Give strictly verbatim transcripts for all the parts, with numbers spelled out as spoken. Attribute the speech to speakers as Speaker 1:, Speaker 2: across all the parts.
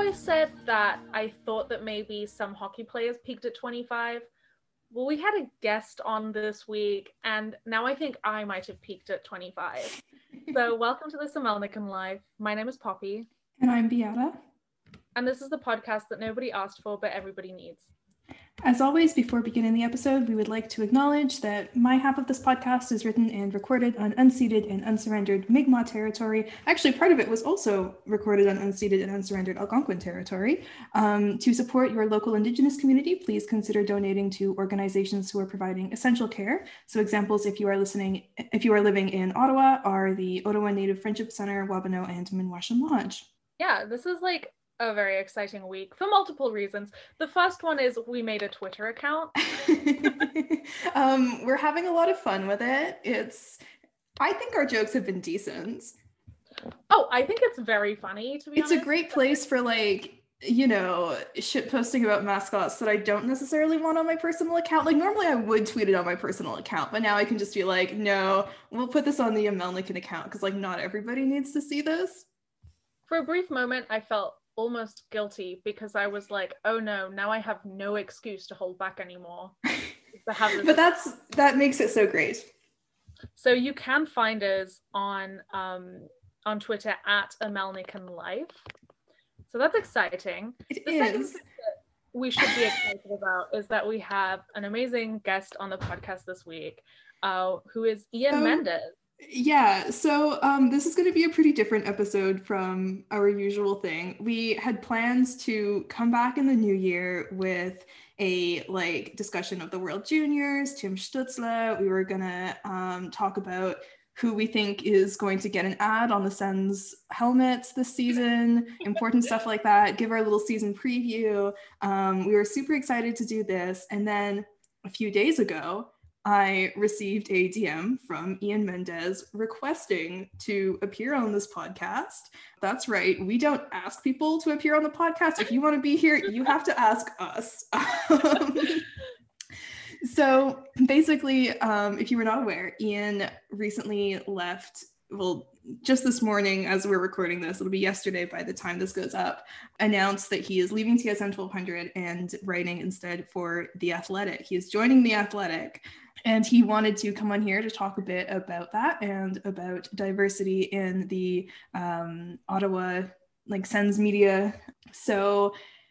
Speaker 1: I said that I thought that maybe some hockey players peaked at twenty-five? Well, we had a guest on this week, and now I think I might have peaked at twenty-five. So welcome to the Amelnikan Live. My name is Poppy.
Speaker 2: And I'm Beata.
Speaker 1: And this is the podcast that nobody asked for, but everybody needs.
Speaker 2: As always, before beginning the episode, we would like to acknowledge that my half of this podcast is written and recorded on unceded and unsurrendered Mi'kmaq territory. Actually, part of it was also recorded on unceded and unsurrendered Algonquin territory. Um, to support your local Indigenous community, please consider donating to organizations who are providing essential care. So examples, if you are listening, if you are living in Ottawa, are the Ottawa Native Friendship Center, Wabano, and Minwashan Lodge.
Speaker 1: Yeah, this is like a very exciting week for multiple reasons. The first one is we made a Twitter account.
Speaker 2: um, we're having a lot of fun with it. It's, I think our jokes have been decent.
Speaker 1: Oh, I think it's very funny, to be
Speaker 2: it's
Speaker 1: honest.
Speaker 2: A great place for, like, you know, shit posting about mascots that I don't necessarily want on my personal account. Like, normally I would tweet it on my personal account, but now I can just be like, no, we'll put this on the Amelnikan account because, like, not everybody needs to see this.
Speaker 1: For a brief moment, I felt almost guilty because I was like, oh no, now I have no excuse to hold back anymore. To have this
Speaker 2: but that's that makes it so great.
Speaker 1: So you can find us on um on Twitter at Amelnikan Live. So that's exciting.
Speaker 2: It
Speaker 1: the
Speaker 2: is.
Speaker 1: Second thing that we should be excited about is that we have an amazing guest on the podcast this week, uh, who is Ian
Speaker 2: so-
Speaker 1: Mendes.
Speaker 2: Yeah, so um, this is going to be a pretty different episode from our usual thing. We had plans to come back in the new year with a like discussion of the World Juniors, Tim Stutzla. We were going to um, talk about who we think is going to get an ad on the Sens helmets this season, important stuff like that, give our little season preview. Um, we were super excited to do this. And then a few days ago, I received a D M from Ian Mendes requesting to appear on this podcast. That's right. We don't ask people to appear on the podcast. If you want to be here, you have to ask us. Um, so basically, um, if you were not aware, Ian recently left, well, just this morning as we're recording this, it'll be yesterday by the time this goes up, announced that he is leaving T S N twelve hundred and writing instead for The Athletic. He is joining The Athletic. And he wanted to come on here to talk a bit about that and about diversity in the um, Ottawa like Sens media. So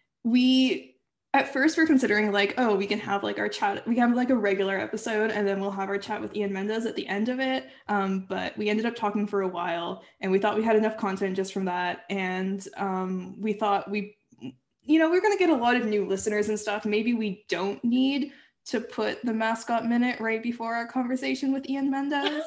Speaker 2: we at first were considering like, oh, we can have like our chat, we have like a regular episode and then we'll have our chat with Ian Mendes at the end of it. Um, but we ended up talking for a while and we thought we had enough content just from that. And um, we thought we, you know, we're going to get a lot of new listeners and stuff. Maybe we don't need to put the mascot minute right before our conversation with Ian Mendes.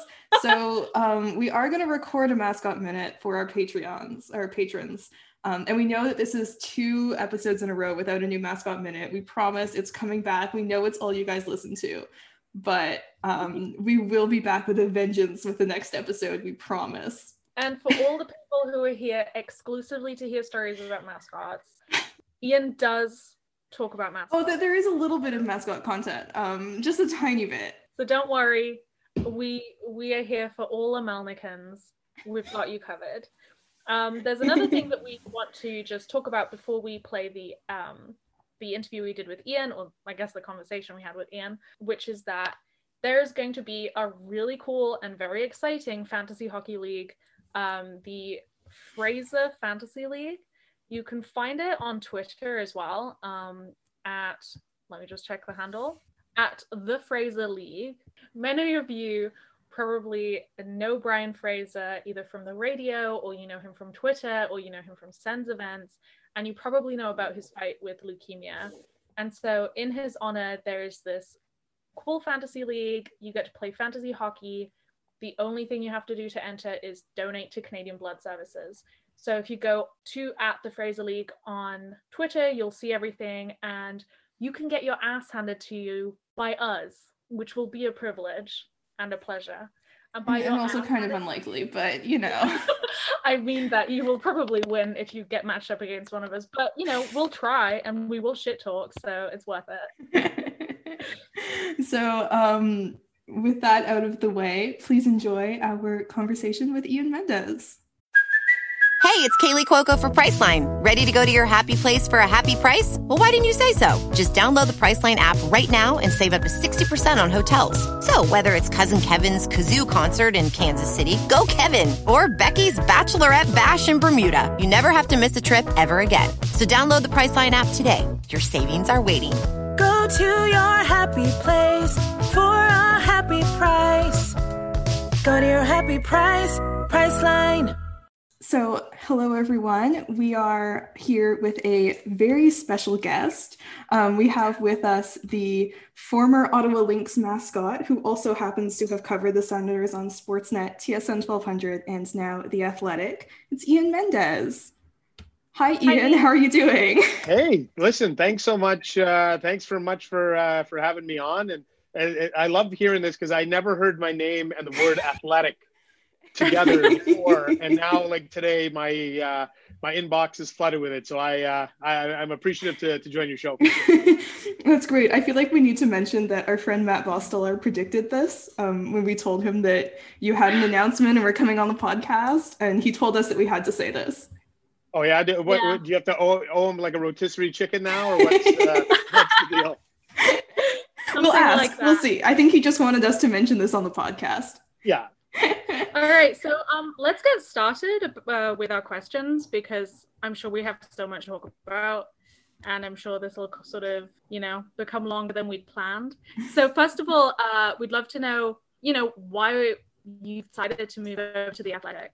Speaker 2: So um, we are going to record a mascot minute for our Patreons, our patrons. Um, and we know that this is two episodes in a row without a new mascot minute. We promise it's coming back. We know it's all you guys listen to, but um, we will be back with a vengeance with the next episode. We promise.
Speaker 1: And for all the people who are here exclusively to hear stories about mascots, Ian does talk about mascots.
Speaker 2: Oh, there is a little bit of mascot content, um, just a tiny bit.
Speaker 1: So don't worry, we we are here for all Amelnikans. We've got you covered. Um, there's another thing that we want to just talk about before we play the um, the interview we did with Ian, or I guess the conversation we had with Ian, which is that there's going to be a really cool and very exciting fantasy hockey league, um, the Fraser Fantasy League. You can find it on Twitter as well, um, at, let me just check the handle, at the Fraser League. Many of you probably know Brian Fraser either from the radio, or you know him from Twitter, or you know him from Sens events, and you probably know about his fight with leukemia. And so in his honor, there's this cool fantasy league. You get to play fantasy hockey. The only thing you have to do to enter is donate to Canadian Blood Services. So if you go to at the Fraser League on Twitter, you'll see everything, and you can get your ass handed to you by us, which will be a privilege and a pleasure. And, by
Speaker 2: and also kind of unlikely, but you know.
Speaker 1: I mean that you will probably win if you get matched up against one of us, but you know, we'll try and we will shit talk, so it's worth it.
Speaker 2: So um, with that out of the way, please enjoy our conversation with Ian Mendes.
Speaker 3: Hey, it's Kaylee Cuoco for Priceline. Ready to go to your happy place for a happy price? Well, why didn't you say so? Just download the Priceline app right now and save up to sixty percent on hotels. So whether it's Cousin Kevin's Kazoo Concert in Kansas City, go Kevin, or Becky's Bachelorette Bash in Bermuda, you never have to miss a trip ever again. So download the Priceline app today. Your savings are waiting.
Speaker 4: Go to your happy place for a happy price. Go to your happy price, Priceline.
Speaker 2: So, hello everyone. We are here with a very special guest. Um, we have with us the former Ottawa Lynx mascot, who also happens to have covered the Senators on Sportsnet, T S N twelve hundred, and now The Athletic. It's Ian Mendez. Hi, Ian. Hi. How are you doing?
Speaker 5: Hey, listen, thanks so much. Uh, thanks for much for uh, for having me on. And, and I love hearing this because I never heard my name and the word athletic together before, and now like today my uh my inbox is flooded with it, so I uh I, I'm appreciative to, to join your show.
Speaker 2: That's great. I feel like we need to mention that our friend Matt Bosteller predicted this um when we told him that you had an announcement and we're coming on the podcast, and he told us that we had to say this.
Speaker 5: Oh yeah, do, what, yeah. What, do you have to owe, owe him like a rotisserie chicken now, or what's, uh, what's the deal?
Speaker 2: We'll ask. Like we'll see. I think he just wanted us to mention this on the podcast.
Speaker 5: Yeah.
Speaker 1: All right, so um, let's get started uh, with our questions, because I'm sure we have so much to talk about, and I'm sure this will sort of, you know, become longer than we'd planned. So first of all, uh, we'd love to know, you know, why you decided to move over to The Athletic.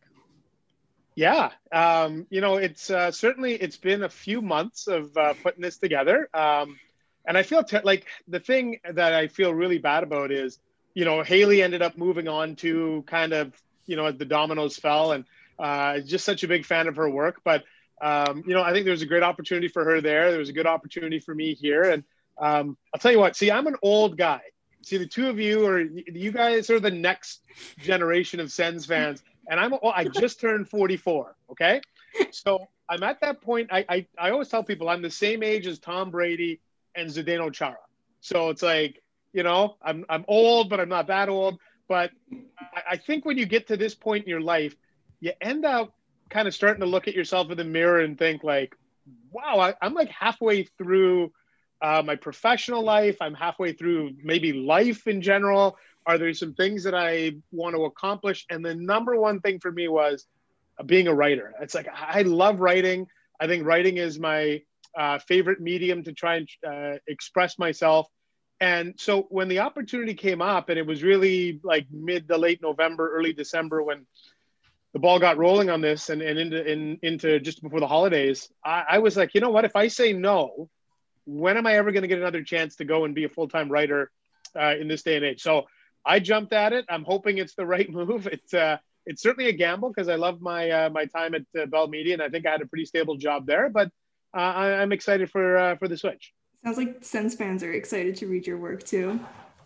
Speaker 5: Yeah, um, you know, it's uh, certainly, it's been a few months of uh, putting this together. Um, and I feel te- like the thing that I feel really bad about is, you know, Haley ended up moving on to kind of, you know, as the dominoes fell, and uh, just such a big fan of her work. But, um, you know, I think there's a great opportunity for her there. There was a good opportunity for me here. And um, I'll tell you what, see, I'm an old guy. See, the two of you are, you guys are the next generation of Sens fans. And I'm, oh, I just turned forty-four. Okay. So I'm at that point. I, I, I always tell people I'm the same age as Tom Brady and Zdeno Chara. So it's like, you know, I'm I'm old, but I'm not that old. But I, I think when you get to this point in your life, you end up kind of starting to look at yourself in the mirror and think like, wow, I, I'm like halfway through uh, my professional life. I'm halfway through maybe life in general. Are there some things that I want to accomplish? And the number one thing for me was uh, being a writer. It's like, I love writing. I think writing is my uh, favorite medium to try and uh, express myself. And so when the opportunity came up, and it was really like mid to late November, early December, when the ball got rolling on this, and, and into in, into just before the holidays, I, I was like, you know what, if I say no, when am I ever going to get another chance to go and be a full-time writer uh, in this day and age? So I jumped at it. I'm hoping it's the right move. It's uh, it's certainly a gamble because I love my uh, my time at uh, Bell Media, and I think I had a pretty stable job there. But uh, I, I'm excited for uh, for the switch.
Speaker 2: Sounds like Sens fans are excited to read your work too.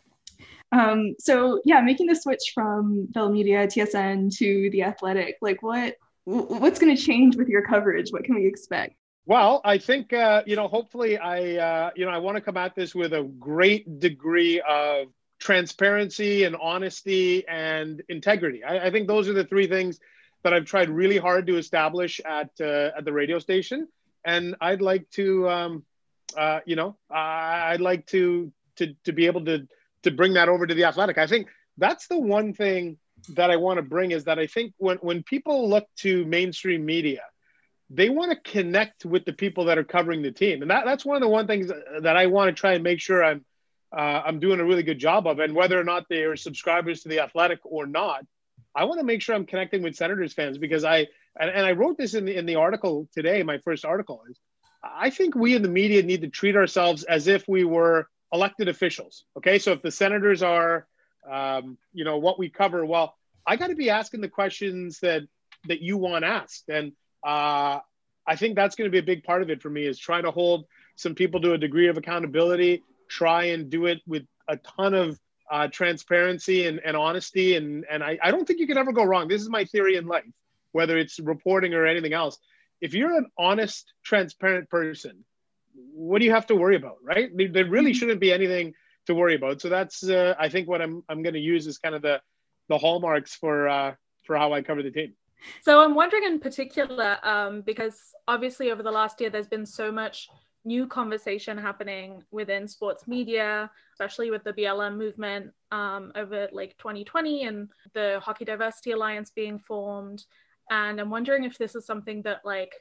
Speaker 2: Um, so yeah, making the switch from Bell Media, T S N to The Athletic, like what what's going to change with your coverage? What can we expect?
Speaker 5: Well, I think uh, you know, hopefully, I uh, you know, I want to come at this with a great degree of transparency and honesty and integrity. I, I think those are the three things that I've tried really hard to establish at uh, at the radio station, and I'd like to, um, uh, you know, uh, I'd like to to to be able to to bring that over to The Athletic. I think that's the one thing that I want to bring, is that I think when when people look to mainstream media, they want to connect with the people that are covering the team, and that that's one of the one things that I want to try and make sure I'm. Uh, I'm doing a really good job of. And whether or not they are subscribers to The Athletic or not, I want to make sure I'm connecting with Senators fans, because I, and, and I wrote this in the, in the article today, my first article, is I think we in the media need to treat ourselves as if we were elected officials. Okay. So if the Senators are, um, you know, what we cover, well, I got to be asking the questions that, that you want asked. And uh, I think that's going to be a big part of it for me, is trying to hold some people to a degree of accountability, try and do it with a ton of uh, transparency and, and honesty. And, and I, I don't think you can ever go wrong. This is my theory in life, whether it's reporting or anything else. If you're an honest, transparent person, what do you have to worry about, right? There, there really shouldn't be anything to worry about. So that's, uh, I think what I'm I'm going to use is kind of the, the hallmarks for uh, for how I cover the team.
Speaker 1: So I'm wondering in particular, um, because obviously over the last year, there's been so much new conversation happening within sports media, especially with the B L M movement um, over like twenty twenty and the Hockey Diversity Alliance being formed. And I'm wondering if this is something that like,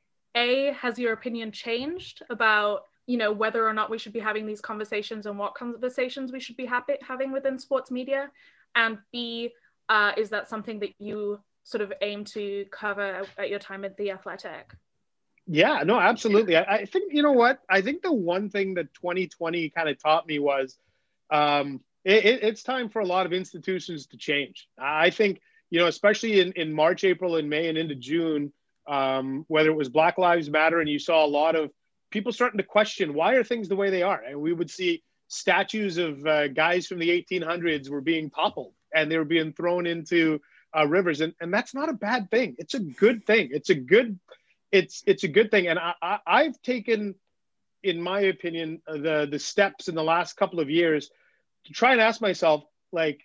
Speaker 1: A, has your opinion changed about, you know, whether or not we should be having these conversations and what conversations we should be happy, having within sports media? And B, uh, is that something that you sort of aim to cover at your time at The Athletic?
Speaker 5: Yeah, no, absolutely. I, I think, you know what? I think the one thing that twenty twenty kind of taught me was um, it, it, it's time for a lot of institutions to change. I think, you know, especially in, in March, April, and May, and into June, um, whether it was Black Lives Matter, and you saw a lot of people starting to question, why are things the way they are? And we would see statues of uh, guys from the eighteen hundreds were being toppled and they were being thrown into uh, rivers. And, and that's not a bad thing. It's a good thing. It's a good It's it's a good thing, and I, I, I've taken, in my opinion, the the steps in the last couple of years to try and ask myself, like,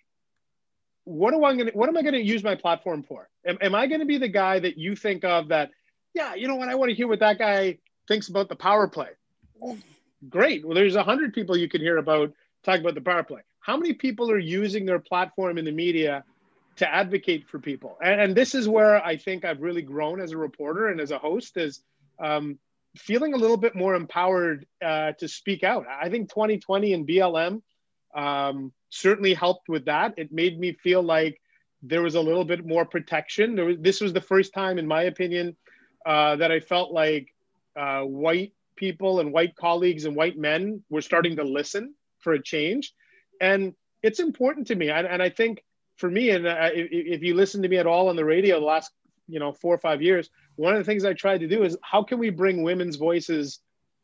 Speaker 5: what do I gonna what am I gonna use my platform for? Am, am I gonna be the guy that you think of that? Yeah, you know what? I want to hear what that guy thinks about the power play. Well, great. Well, there's a hundred people you can hear about talk about the power play. How many people are using their platform in the media to advocate for people? And, and this is where I think I've really grown as a reporter and as a host, is um, feeling a little bit more empowered uh, to speak out. I think twenty twenty and B L M um, certainly helped with that. It made me feel like there was a little bit more protection. There was, this was the first time, in my opinion, uh, that I felt like uh, white people and white colleagues and white men were starting to listen for a change. And it's important to me. And, and I think, for me, and uh, if, if you listen to me at all on the radio the last, you know, four or five years, one of the things I tried to do is, how can we bring women's voices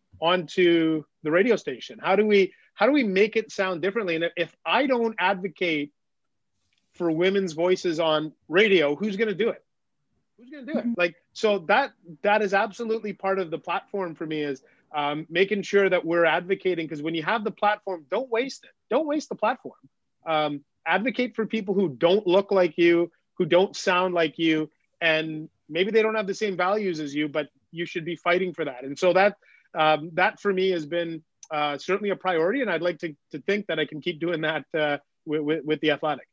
Speaker 5: onto the radio station? How do we, how do we make it sound differently? And if I don't advocate for women's voices on radio, who's going to do it? Who's going to do it? Like, so that, that is absolutely part of the platform for me, is um, making sure that we're advocating, because when you have the platform, don't waste it. Don't waste the platform. Um, advocate for people who don't look like you, who don't sound like you, and maybe they don't have the same values as you, but you should be fighting for that. And so that um, that for me has been uh, certainly a priority, and I'd like to to think that I can keep doing that uh, with, with, with The Athletic.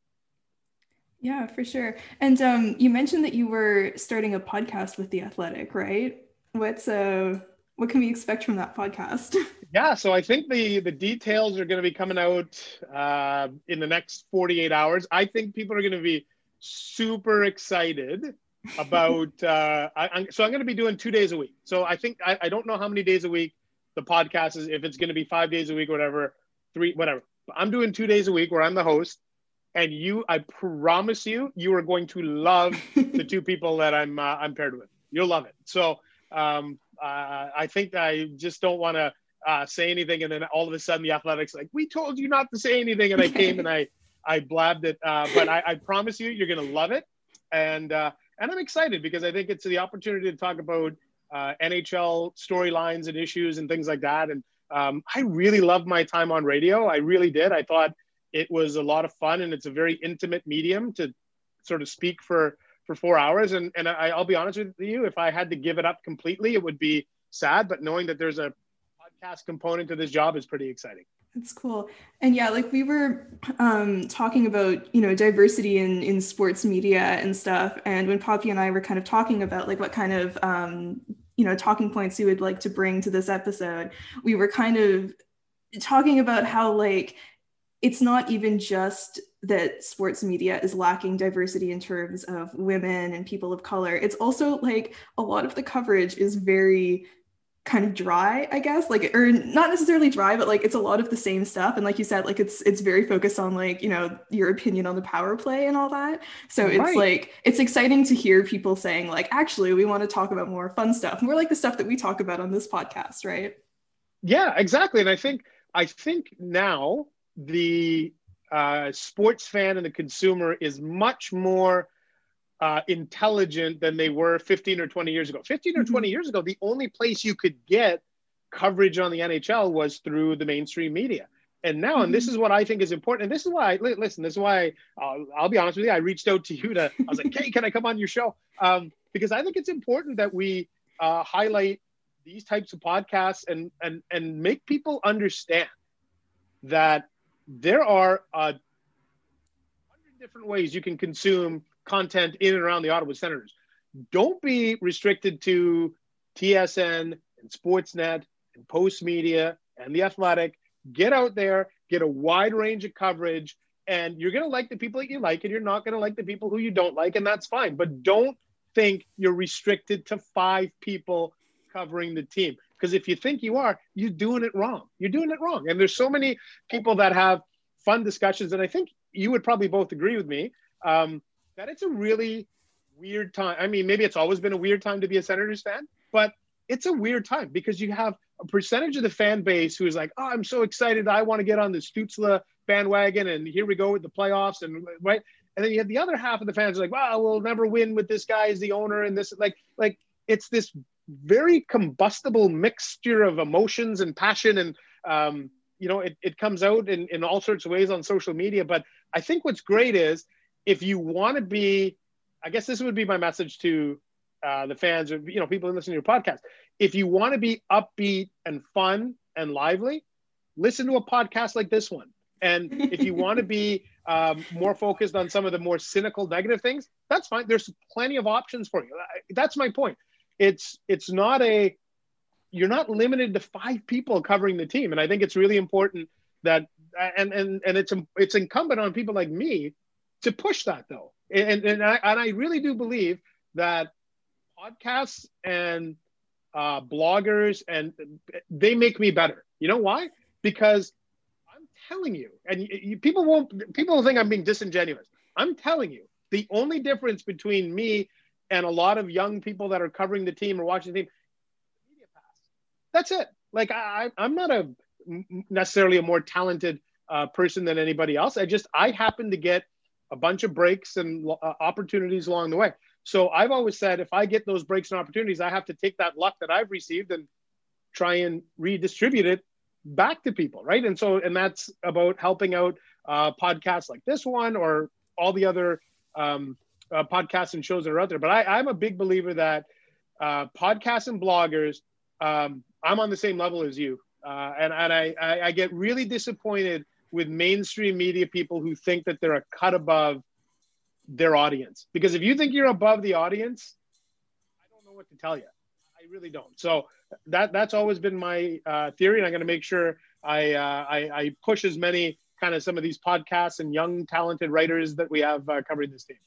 Speaker 2: Yeah, for sure. And um, you mentioned that you were starting a podcast with The Athletic, right? What's uh, what can we expect from that podcast?
Speaker 5: Yeah, so I think the the details are going to be coming out uh, in the next forty-eight hours. I think people are going to be super excited about. Uh, I, I'm, so I'm going to be doing two days a week. So I think I, I don't know how many days a week the podcast is. If it's going to be five days a week or whatever, three whatever. But I'm doing two days a week where I'm the host, and you. I promise you, you are going to love the two people that I'm uh, I'm paired with. You'll love it. So um, uh, I think I just don't want to. Uh, say anything, and then all of a sudden the Athletics like, we told you not to say anything, and I came and I I blabbed it. Uh, but I, I promise you, you're gonna love it, and uh, and I'm excited because I think it's the opportunity to talk about uh, N H L storylines and issues and things like that. And um, I really loved my time on radio. I really did. I thought it was a lot of fun, and it's a very intimate medium to sort of speak for for four hours. And and I, I'll be honest with you, if I had to give it up completely, it would be sad. But knowing that there's a component to this job is pretty exciting.
Speaker 2: That's cool. And yeah, like we were um, talking about, you know, diversity in, in sports media and stuff. And when Poppy and I were kind of talking about like what kind of, um, you know, talking points you would like to bring to this episode, we were kind of talking about how like, it's not even just that sports media is lacking diversity in terms of women and people of color. It's also like a lot of the coverage is very kind of dry, I guess, like, or not necessarily dry, but like it's a lot of the same stuff. And like you said, like it's it's very focused on like, you know, your opinion on the power play and all that. So it's right. Like it's exciting to hear people saying like, actually, we want to talk about more fun stuff, more like the stuff that we talk about on this podcast, right?
Speaker 5: Yeah, exactly. And I think I think now the uh, sports fan and the consumer is much more Uh, intelligent than they were fifteen or twenty years ago. fifteen or twenty years ago, the only place you could get coverage on the N H L was through the mainstream media. And now, mm-hmm. and this is what I think is important. And this is why, I, listen, this is why, I'll, I'll be honest with you, I reached out to you to, I was like, hey, can I come on your show? Um, because I think it's important that we uh, highlight these types of podcasts and, and, and make people understand that there are a hundred different ways you can consume content in and around the Ottawa Senators. Don't be restricted to T S N and Sportsnet and Postmedia and The Athletic. Get out there, get a wide range of coverage, and you're going to like the people that you like, and you're not going to like the people who you don't like, and that's fine. But don't think you're restricted to five people covering the team. Because if you think you are, you're doing it wrong. You're doing it wrong. And there's so many people that have fun discussions, and I think you would probably both agree with me, um, that it's a really weird time. I mean, maybe it's always been a weird time to be a Senators fan, but it's a weird time because you have a percentage of the fan base who is like, oh, I'm so excited. I want to get on the Stützle bandwagon, and here we go with the playoffs, and right. And then you have the other half of the fans who are like, wow, we'll never win with this guy as the owner. And this, like, like it's this very combustible mixture of emotions and passion. And, um, you know, it, it comes out in, in all sorts of ways on social media. But I think what's great is if you want to be, I guess this would be my message to uh, the fans or, you know, people who listen to your podcast. If you want to be upbeat and fun and lively, listen to a podcast like this one. And if you want to be um, more focused on some of the more cynical, negative things, that's fine. There's plenty of options for you. That's my point. It's it's not a, you're not limited to five people covering the team. And I think it's really important that, and and and it's it's incumbent on people like me to push that though. And and I, and I really do believe that podcasts and uh, bloggers, and they make me better. You know why? Because I'm telling you, and you, you, people won't, people will think I'm being disingenuous. I'm telling you, the only difference between me and a lot of young people that are covering the team or watching the team, media pass. That's it. Like I, I'm not a necessarily a more talented uh, person than anybody else. I just, I happen to get a bunch of breaks and uh, opportunities along the way. So I've always said, if I get those breaks and opportunities, I have to take that luck that I've received and try and redistribute it back to people, right? And so, and that's about helping out uh, podcasts like this one or all the other um, uh, podcasts and shows that are out there. But I, I'm a big believer that uh, podcasts and bloggers, um, I'm on the same level as you. Uh, and and I, I, I get really disappointed with mainstream media people who think that they're a cut above their audience. Because if you think you're above the audience, I don't know what to tell you. I really don't. So that that's always been my uh, theory, and I'm going to make sure I, uh, I I push as many kind of some of these podcasts and young talented writers that we have uh, covering this team.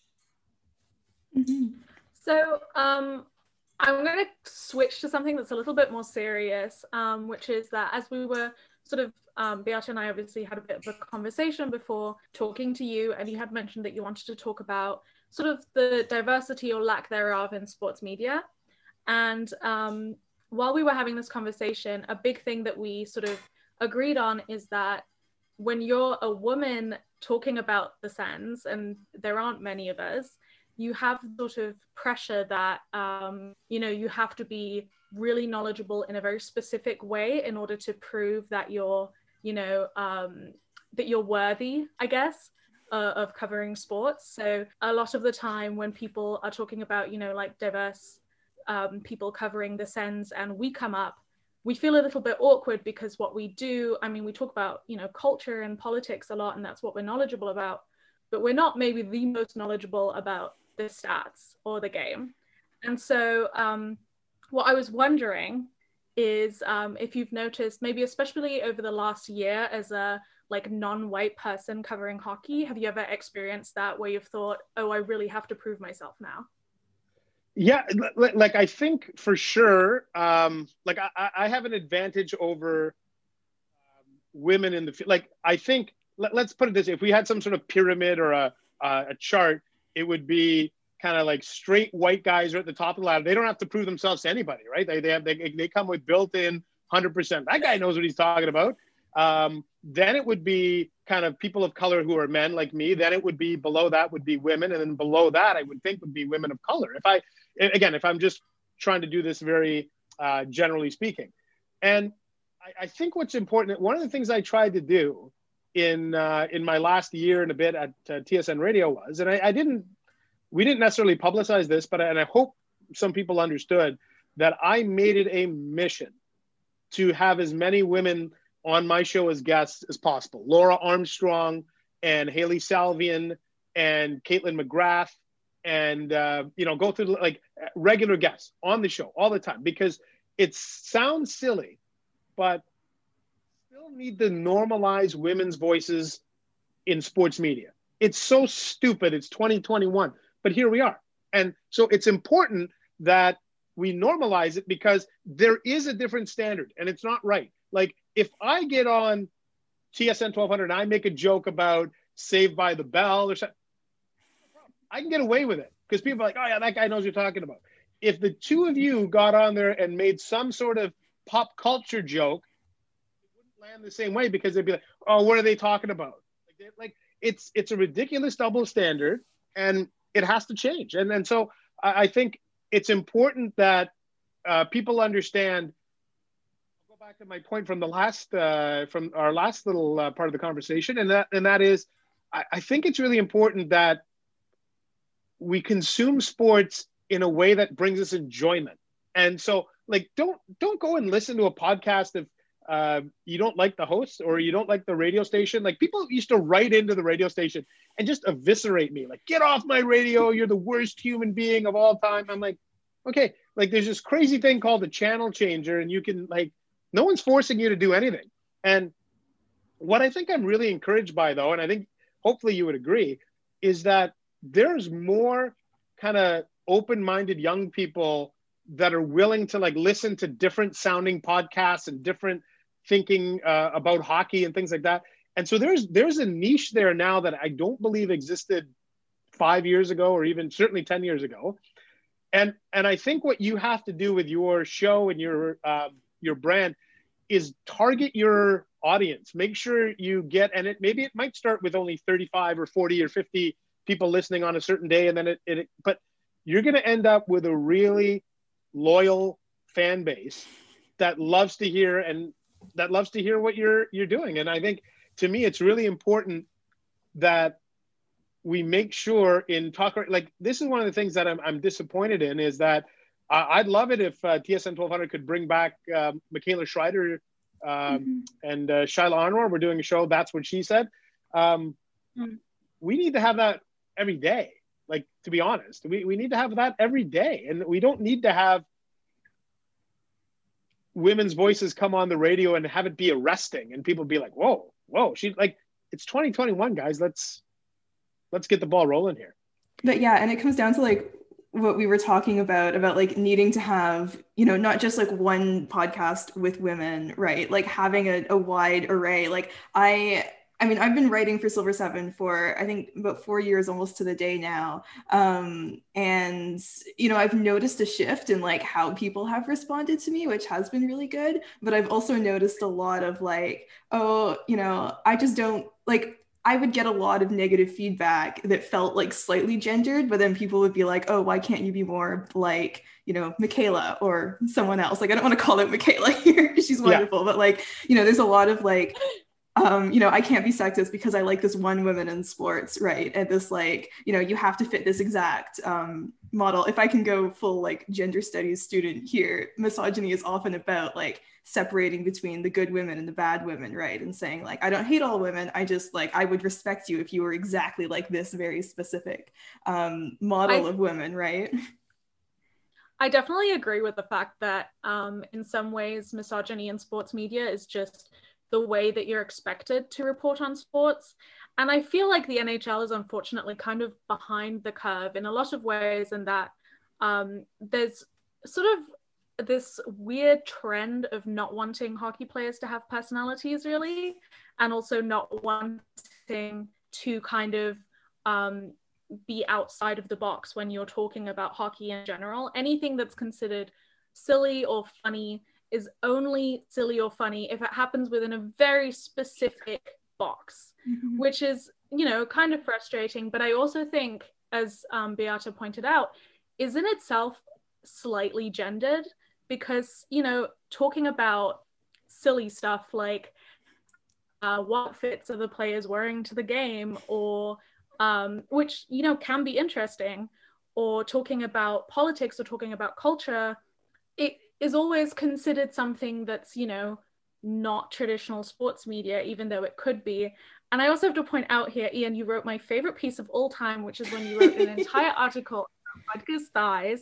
Speaker 1: Mm-hmm. So um, I'm going to switch to something that's a little bit more serious, um, which is that as we were sort of um, Beata and I obviously had a bit of a conversation before talking to you, and you had mentioned that you wanted to talk about sort of the diversity or lack thereof in sports media. And um, while we were having this conversation, a big thing that we sort of agreed on is that when you're a woman talking about the Sens, and there aren't many of us, you have sort of pressure that, um, you know, you have to be really knowledgeable in a very specific way in order to prove that you're, you know, um, that you're worthy, I guess, uh, of covering sports. So a lot of the time when people are talking about, you know, like diverse um, people covering the Sens and we come up, we feel a little bit awkward because what we do, I mean, we talk about, you know, culture and politics a lot, and that's what we're knowledgeable about, but we're not maybe the most knowledgeable about the stats or the game. And so um, what I was wondering is um, if you've noticed, maybe especially over the last year as a like non-white person covering hockey, have you ever experienced that where you've thought, oh, I really have to prove myself now?
Speaker 5: Yeah, like I think for sure, um, like I, I have an advantage over um, women in the field. Like I think, let, let's put it this way, if we had some sort of pyramid or a, uh, a chart, it would be kind of like straight white guys are at the top of the ladder. They don't have to prove themselves to anybody, right? They they have they, they come with built-in one hundred percent. That guy knows what he's talking about. Um, then it would be kind of people of color who are men like me. Then it would be below that would be women, and then below that I would think would be women of color. If I again, if I'm just trying to do this very uh, generally speaking, and I, I think what's important, one of the things I tried to do in uh, in my last year and a bit at uh, T S N Radio was, and I, I didn't, we didn't necessarily publicize this, but and I hope some people understood that I made it a mission to have as many women on my show as guests as possible. Laura Armstrong and Haley Salvian and Caitlin McGrath, and uh, you know, go through like regular guests on the show all the time, because it sounds silly, but still need to normalize women's voices in sports media. It's so stupid. It's twenty twenty-one, but here we are. And so it's important that we normalize it, because there is a different standard and it's not right. Like if I get on T S N twelve hundred and I make a joke about Saved by the Bell or something, I can get away with it because people are like, oh yeah, that guy knows what you're talking about. If the two of you got on there and made some sort of pop culture joke, it wouldn't land the same way, because they'd be like, oh, what are they talking about? Like, they, like it's it's a ridiculous double standard, and it has to change. And then so I, I think it's important that uh, people understand. I'll go back to my point from the last uh, from our last little uh, part of the conversation, and that and that is, I, I think it's really important that we consume sports in a way that brings us enjoyment. And so, like, don't don't go and listen to a podcast if uh, you don't like the host or you don't like the radio station. Like, people used to write into the radio station and just eviscerate me, like, get off my radio, you're the worst human being of all time. I'm like, okay, like, there's this crazy thing called the channel changer, and you can, like, no one's forcing you to do anything. And what I think I'm really encouraged by, though, and I think hopefully you would agree, is that there's more kind of open-minded young people that are willing to like listen to different sounding podcasts and different thinking uh, about hockey and things like that. And so there's there's a niche there now that I don't believe existed five years ago, or even certainly ten years ago. And and I think what you have to do with your show and your um, your brand is target your audience. Make sure you get, and it maybe it might start with only thirty-five or forty or fifty people listening on a certain day, and then it, it but you're going to end up with a really loyal fan base that loves to hear and that loves to hear what you're you're doing. And I think, to me, it's really important that we make sure in talk, like, this is one of the things that I'm, I'm disappointed in, is that uh, I'd love it if uh, T S N twelve hundred could bring back um, Michaela Schreider um, mm-hmm. and uh, Shyla Anwar. We're doing a show, That's What She Said. Um, mm-hmm. We need to have that every day. Like, to be honest, we, we need to have that every day. And we don't need to have women's voices come on the radio and have it be arresting and people be like, whoa, whoa, she's like, it's twenty twenty-one, guys. Let's, let's get the ball rolling here.
Speaker 2: But yeah, and it comes down to like what we were talking about, about like needing to have, you know, not just like one podcast with women, right? Like having a, a wide array. Like I, I mean, I've been writing for Silver Seven for, I think, about four years almost to the day now. Um, and, you know, I've noticed a shift in like how people have responded to me, which has been really good. But I've also noticed a lot of like, oh, you know, I just don't like, I would get a lot of negative feedback that felt like slightly gendered, but then people would be like, oh, why can't you be more like, you know, Michaela or someone else? Like, I don't want to call it Michaela here. She's wonderful. Yeah. But like, you know, there's a lot of like, Um, you know, I can't be sexist because I like this one woman in sports, right? And this like, you know, you have to fit this exact um, model. If I can go full like gender studies student here, misogyny is often about like separating between the good women and the bad women, right? And saying like, I don't hate all women. I just like, I would respect you if you were exactly like this very specific um, model I, of women, right?
Speaker 1: I definitely agree with the fact that um, in some ways, misogyny in sports media is just the way that you're expected to report on sports. And I feel like the N H L is unfortunately kind of behind the curve in a lot of ways, in that um, there's sort of this weird trend of not wanting hockey players to have personalities, really, and also not wanting to kind of um, be outside of the box when you're talking about hockey in general. Anything that's considered silly or funny is only silly or funny if it happens within a very specific box, mm-hmm. which is, you know, kind of frustrating. But I also think, as um, Beata pointed out, is in itself slightly gendered, because, you know, talking about silly stuff like uh, what outfits are the players wearing to the game, or um, which, you know, can be interesting, or talking about politics or talking about culture, it is always considered something that's, you know, not traditional sports media, even though it could be. And I also have to point out here, Ian, you wrote my favorite piece of all time, which is when you wrote an entire article about Butka's thighs.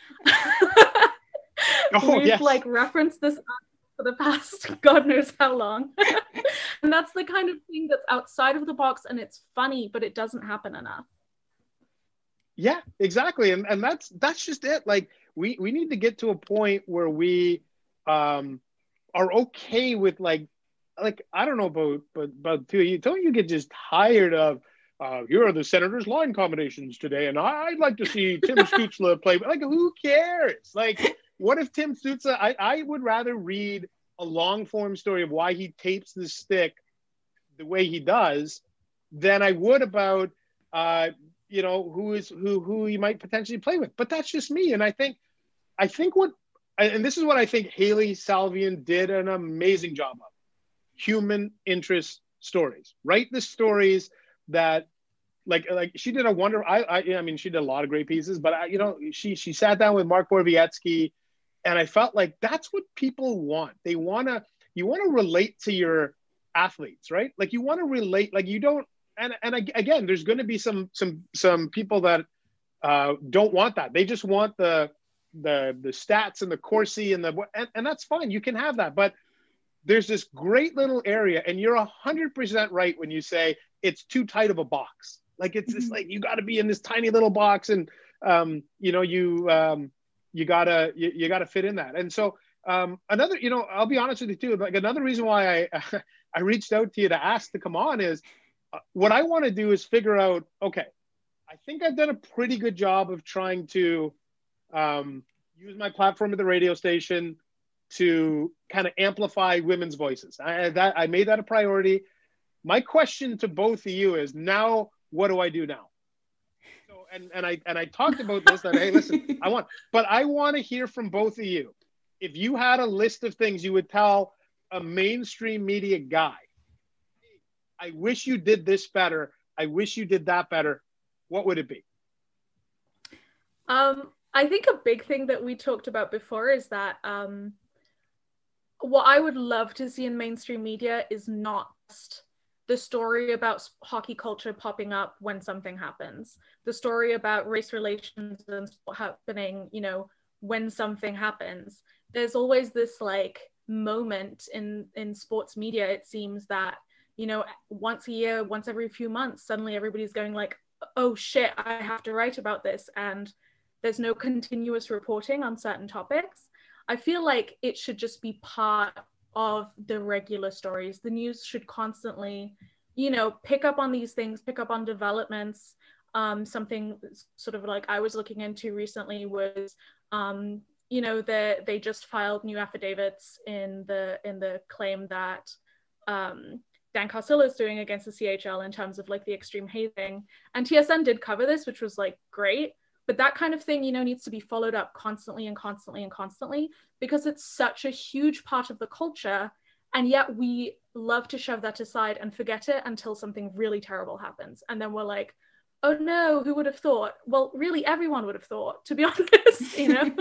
Speaker 5: Oh,
Speaker 1: We've
Speaker 5: yes.
Speaker 1: like referenced this for the past God knows how long. And that's the kind of thing that's outside of the box, and it's funny, but it doesn't happen enough.
Speaker 5: Yeah, exactly. And and that's that's just it. Like we we need to get to a point where we um are okay with like like I don't know about but about two of you. Don't you get just tired of uh here are the Senators line combinations today, and I'd like to see Tim Stützle play. Like, who cares? Like, what if Tim Stützle, I, I would rather read a long form story of why he tapes the stick the way he does than I would about uh you know, who is who who he might potentially play with. But that's just me. And I think I think what and this is what I think Hailey Salvian did an amazing job of. Human interest stories. Write the stories that like like she did a wonder I I I mean she did a lot of great pieces, but I, you know, she she sat down with Mark Borowiecki, and I felt like that's what people want. They want to you want to relate to your athletes, right? Like you want to relate, like you don't And and again, there's going to be some some some people that uh, don't want that. They just want the the the stats and the Corsi and the and, and that's fine. You can have that, but there's this great little area, and you're a hundred percent right when you say it's too tight of a box. Like it's just like you got to be in this tiny little box, and um, you know you um, you gotta you, you gotta fit in that. And so um, another, you know, I'll be honest with you too. Like another reason why I I reached out to you to ask to come on is. What I want to do is figure out, okay, I think I've done a pretty good job of trying to um, use my platform at the radio station to kind of amplify women's voices. I, that, I made that a priority. My question to both of you is now, what do I do now? So, and, and I and I talked about this, that, hey, listen, I want, but I want to hear from both of you. If you had a list of things you would tell a mainstream media guy, I wish you did this better, I wish you did that better, what would it be?
Speaker 1: Um, I think a big thing that we talked about before is that um, what I would love to see in mainstream media is not just the story about hockey culture popping up when something happens, the story about race relations and happening, you know, when something happens. There's always this like moment in, in sports media, it seems, that you know, once a year, once every few months, suddenly everybody's going like, oh shit, I have to write about this. And there's no continuous reporting on certain topics. I feel like it should just be part of the regular stories. The news should constantly, you know, pick up on these things, pick up on developments. Um, something sort of like I was looking into recently was, um, you know, they they just filed new affidavits in the in the claim that, um, Dan Carcillo is doing against the C H L in terms of like the extreme hazing. And T S N did cover this, which was like great, but that kind of thing, you know, needs to be followed up constantly and constantly and constantly, because it's such a huge part of the culture. And yet we love to shove that aside and forget it until something really terrible happens. And then we're like, oh no, who would have thought? Well, really everyone would have thought, to be honest, you know?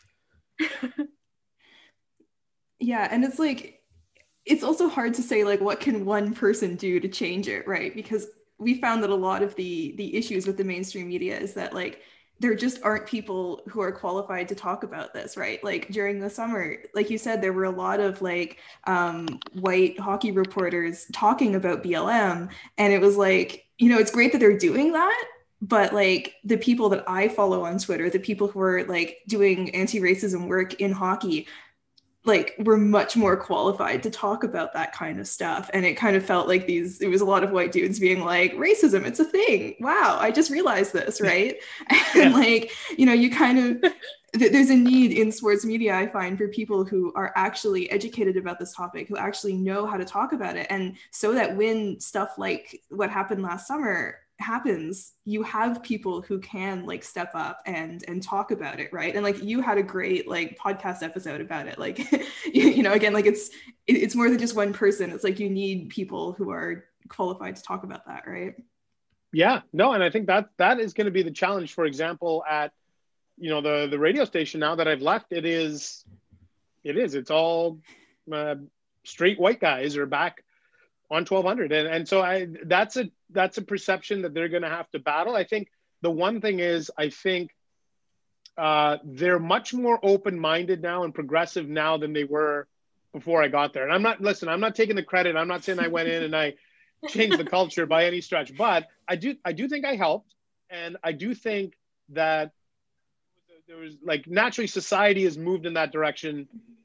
Speaker 2: Yeah, and it's like, it's also hard to say, like, what can one person do to change it, right? Because we found that a lot of the the issues with the mainstream media is that, like, there just aren't people who are qualified to talk about this, right? Like during the summer, like you said, there were a lot of like um, white hockey reporters talking about B L M. And it was like, you know, it's great that they're doing that. But like the people that I follow on Twitter, the people who are like doing anti-racism work in hockey, like were much more qualified to talk about that kind of stuff. And it kind of felt like these, it was a lot of white dudes being like, racism, it's a thing. Wow, I just realized this, right? And like, you know, you kind of, th- there's a need in sports media, I find, for people who are actually educated about this topic, who actually know how to talk about it. And so that when stuff like what happened last summer happens, you have people who can like step up and and talk about it, right? And like you had a great like podcast episode about it, like you, you know, again, like it's it, it's more than just one person. It's like you need people who are qualified to talk about that, right?
Speaker 5: Yeah, no, and I think that that is going to be the challenge. For example, at you know the the radio station now that I've left, it is it is it's all uh, straight white guys are back on twelve hundred, and and so I that's a that's a perception that they're going to have to battle. I think the one thing is I think uh, they're much more open-minded now and progressive now than they were before I got there. And I'm not listen, I'm not taking the credit. I'm not saying I went in and I changed the culture by any stretch, but I do I do think I helped, and I do think that there was like naturally society has moved in that direction.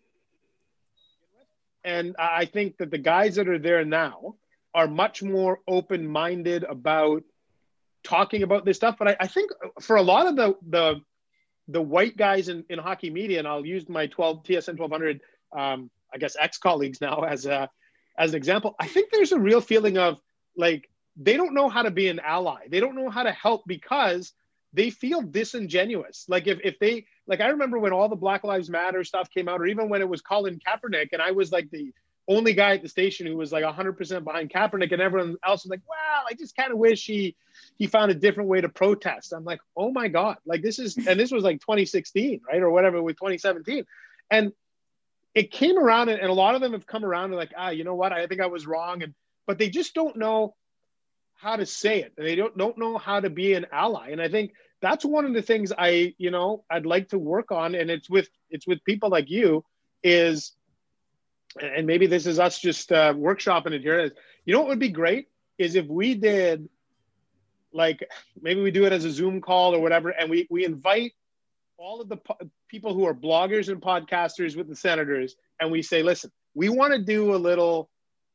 Speaker 5: And I think that the guys that are there now are much more open-minded about talking about this stuff. But I, I think for a lot of the the, the white guys in, in hockey media, and I'll use my twelve T S N twelve hundred, um, I guess, ex-colleagues now as a as an example, I think there's a real feeling of like, they don't know how to be an ally. They don't know how to help because they feel disingenuous. Like if, if they, like, I remember when all the Black Lives Matter stuff came out, or even when it was Colin Kaepernick, and I was like the only guy at the station who was like one hundred percent behind Kaepernick, and everyone else was like, well, I just kind of wish he, he found a different way to protest. I'm like, oh my God, like this is, and this was like twenty sixteen, right? Or whatever, with twenty seventeen. And it came around, and, and a lot of them have come around and like, ah, you know what? I think I was wrong. And, but they just don't know how to say it. And they don't, don't know how to be an ally. And I think that's one of the things I, you know, I'd like to work on. And it's with, it's with people like you is, and maybe this is us just uh, workshopping it here. Is, you know, what would be great is if we did like, maybe we do it as a Zoom call or whatever. And we, we invite all of the po- people who are bloggers and podcasters with the Senators. And we say, listen, we want to do a little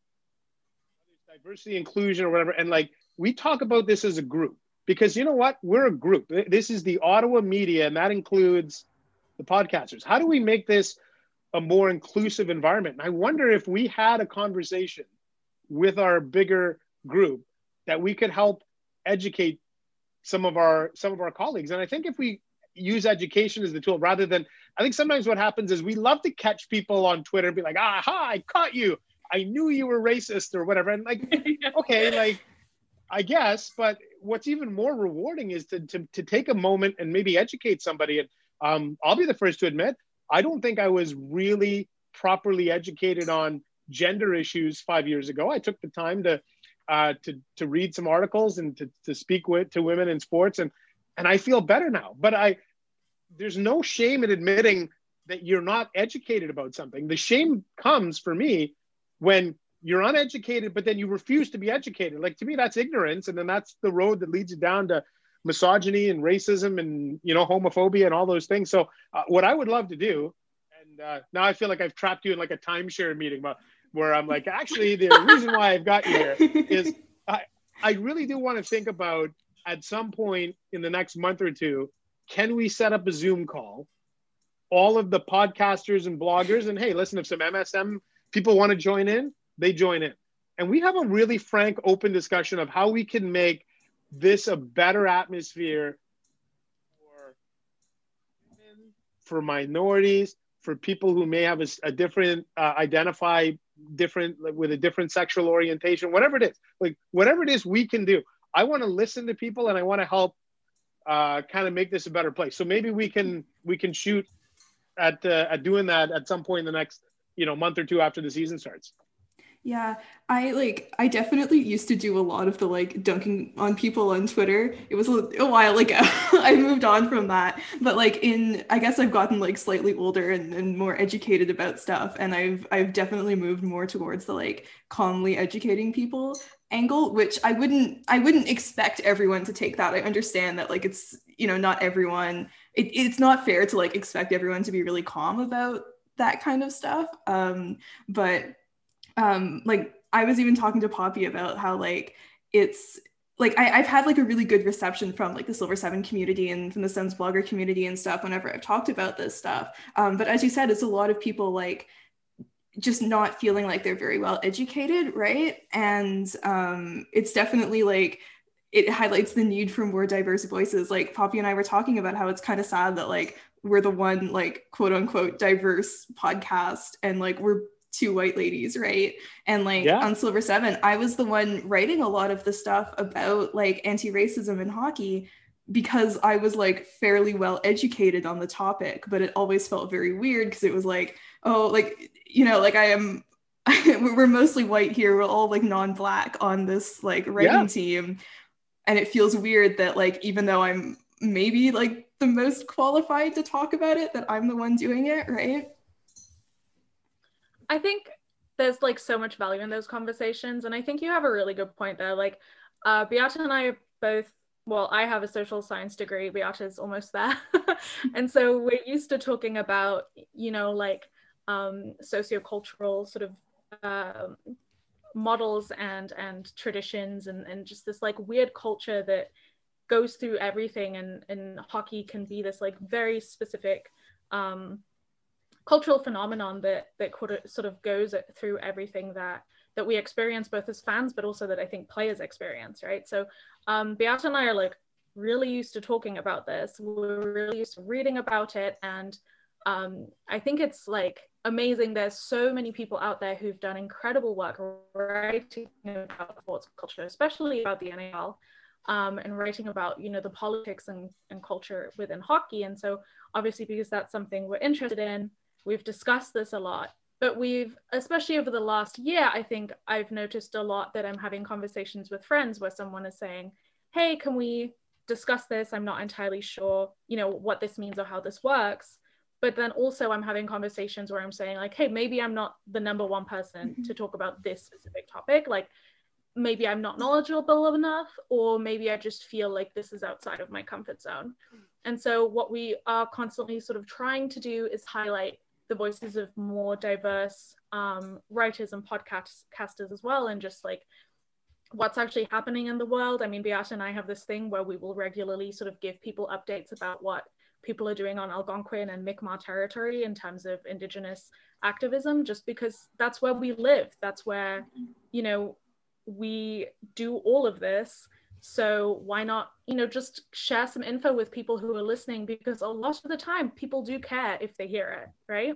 Speaker 5: diversity, inclusion or whatever. And like, we talk about this as a group. Because you know what? We're a group. This is the Ottawa media, and that includes the podcasters. How do we make this a more inclusive environment? And I wonder if we had a conversation with our bigger group that we could help educate some of our some of our colleagues. And I think if we use education as the tool rather than, I think sometimes what happens is we love to catch people on Twitter and be like, aha, I caught you. I knew you were racist or whatever. And like, okay, like, I guess, but what's even more rewarding is to, to, to take a moment and maybe educate somebody. And um, I'll be the first to admit, I don't think I was really properly educated on gender issues five years ago. I took the time to uh, to to read some articles and to, to speak with to women in sports, and and I feel better now. But I there's no shame in admitting that you're not educated about something. The shame comes for me when you're uneducated, but then you refuse to be educated. Like, to me, that's ignorance. And then that's the road that leads you down to misogyny and racism and, you know, homophobia and all those things. So uh, what I would love to do, and uh, now I feel like I've trapped you in like a timeshare meeting but, where I'm like, actually, the reason why I've got you here is I, I really do want to think about at some point in the next month or two, can we set up a Zoom call? All of the podcasters and bloggers, and hey, listen, if some M S M people want to join in, they join in. And we have a really frank, open discussion of how we can make this a better atmosphere for women, for minorities, for people who may have a, a different, uh, identify different, with a different sexual orientation, whatever it is. Like, whatever it is we can do. I want to listen to people, and I want to help uh, kind of make this a better place. So maybe we can we can shoot at uh, at doing that at some point in the next, you know, month or two after the season starts.
Speaker 2: Yeah, I like, I definitely used to do a lot of the like dunking on people on Twitter. It was a, a while ago. I moved on from that. But like in, I guess I've gotten like slightly older and, and more educated about stuff. And I've, I've definitely moved more towards the like calmly educating people angle, which I wouldn't, I wouldn't expect everyone to take that. I understand that like, it's, you know, not everyone, it, it's not fair to like expect everyone to be really calm about that kind of stuff. Um, but Um, like I was even talking to Poppy about how like it's like I, I've had like a really good reception from like the Silver Seven community and from the Sens blogger community and stuff whenever I've talked about this stuff. Um, but as you said, it's a lot of people like just not feeling like they're very well educated, right? And um, it's definitely like it highlights the need for more diverse voices. Like Poppy and I were talking about how it's kind of sad that like we're the one like quote unquote diverse podcast and like we're two white ladies, right? And like yeah. on Silver Seven, I was the one writing a lot of the stuff about like anti-racism in hockey because I was like fairly well educated on the topic, but it always felt very weird because it was like, oh, like, you know, like I am, we're mostly white here. We're all like non-Black on this like writing yeah. team. And it feels weird that like, even though I'm maybe like the most qualified to talk about it, that I'm the one doing it, right?
Speaker 1: I think there's like so much value in those conversations. And I think you have a really good point there. Like uh, Beata and I are both, well, I have a social science degree, Beata's almost there. And so we're used to talking about, you know, like um, sociocultural sort of um, models and and traditions and, and just this like weird culture that goes through everything. And, and hockey can be this like very specific um, cultural phenomenon that that sort of goes through everything that that we experience both as fans, but also that I think players experience, right? So um, Beata and I are like really used to talking about this. We're really used to reading about it. And um, I think it's like amazing. There's so many people out there who've done incredible work writing about sports culture, especially about the N H L, um, and writing about, you know, the politics and, and culture within hockey. And so obviously, because that's something we're interested in, we've discussed this a lot, but we've, especially over the last year, I think I've noticed a lot that I'm having conversations with friends where someone is saying, hey, can we discuss this? I'm not entirely sure, you know, what this means or how this works. But then also I'm having conversations where I'm saying like, hey, maybe I'm not the number one person mm-hmm. to talk about this specific topic. Like maybe I'm not knowledgeable enough, or maybe I just feel like this is outside of my comfort zone. And so what we are constantly sort of trying to do is highlight the voices of more diverse um, writers and podcasters as well, and just like what's actually happening in the world. I mean, Beata and I have this thing where we will regularly sort of give people updates about what people are doing on Algonquin and Mi'kmaq territory in terms of Indigenous activism, just because that's where we live. That's where, you know, we do all of this. So why not, you know, just share some info with people who are listening, because a lot of the time people do care if they hear it, right?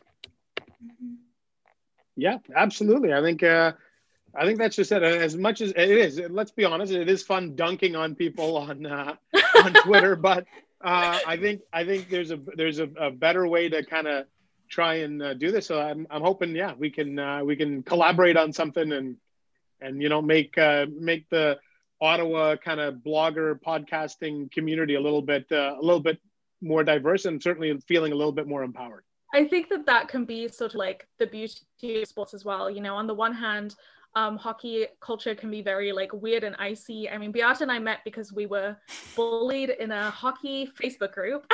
Speaker 5: Yeah, absolutely. I think uh, I think that's just it. As much as it is, let's be honest, it is fun dunking on people on uh, on Twitter, but uh, I think I think there's a there's a, a better way to kind of try and uh, do this. So I'm I'm hoping, yeah, we can uh, we can collaborate on something and and you know make uh, make the Ottawa kind of blogger podcasting community a little bit uh, a little bit more diverse, and certainly feeling a little bit more empowered.
Speaker 1: I think that that can be sort of like the beauty of sports as well. You know, on the one hand, um, hockey culture can be very like weird and icy. I mean, Beata and I met because we were bullied in a hockey Facebook group,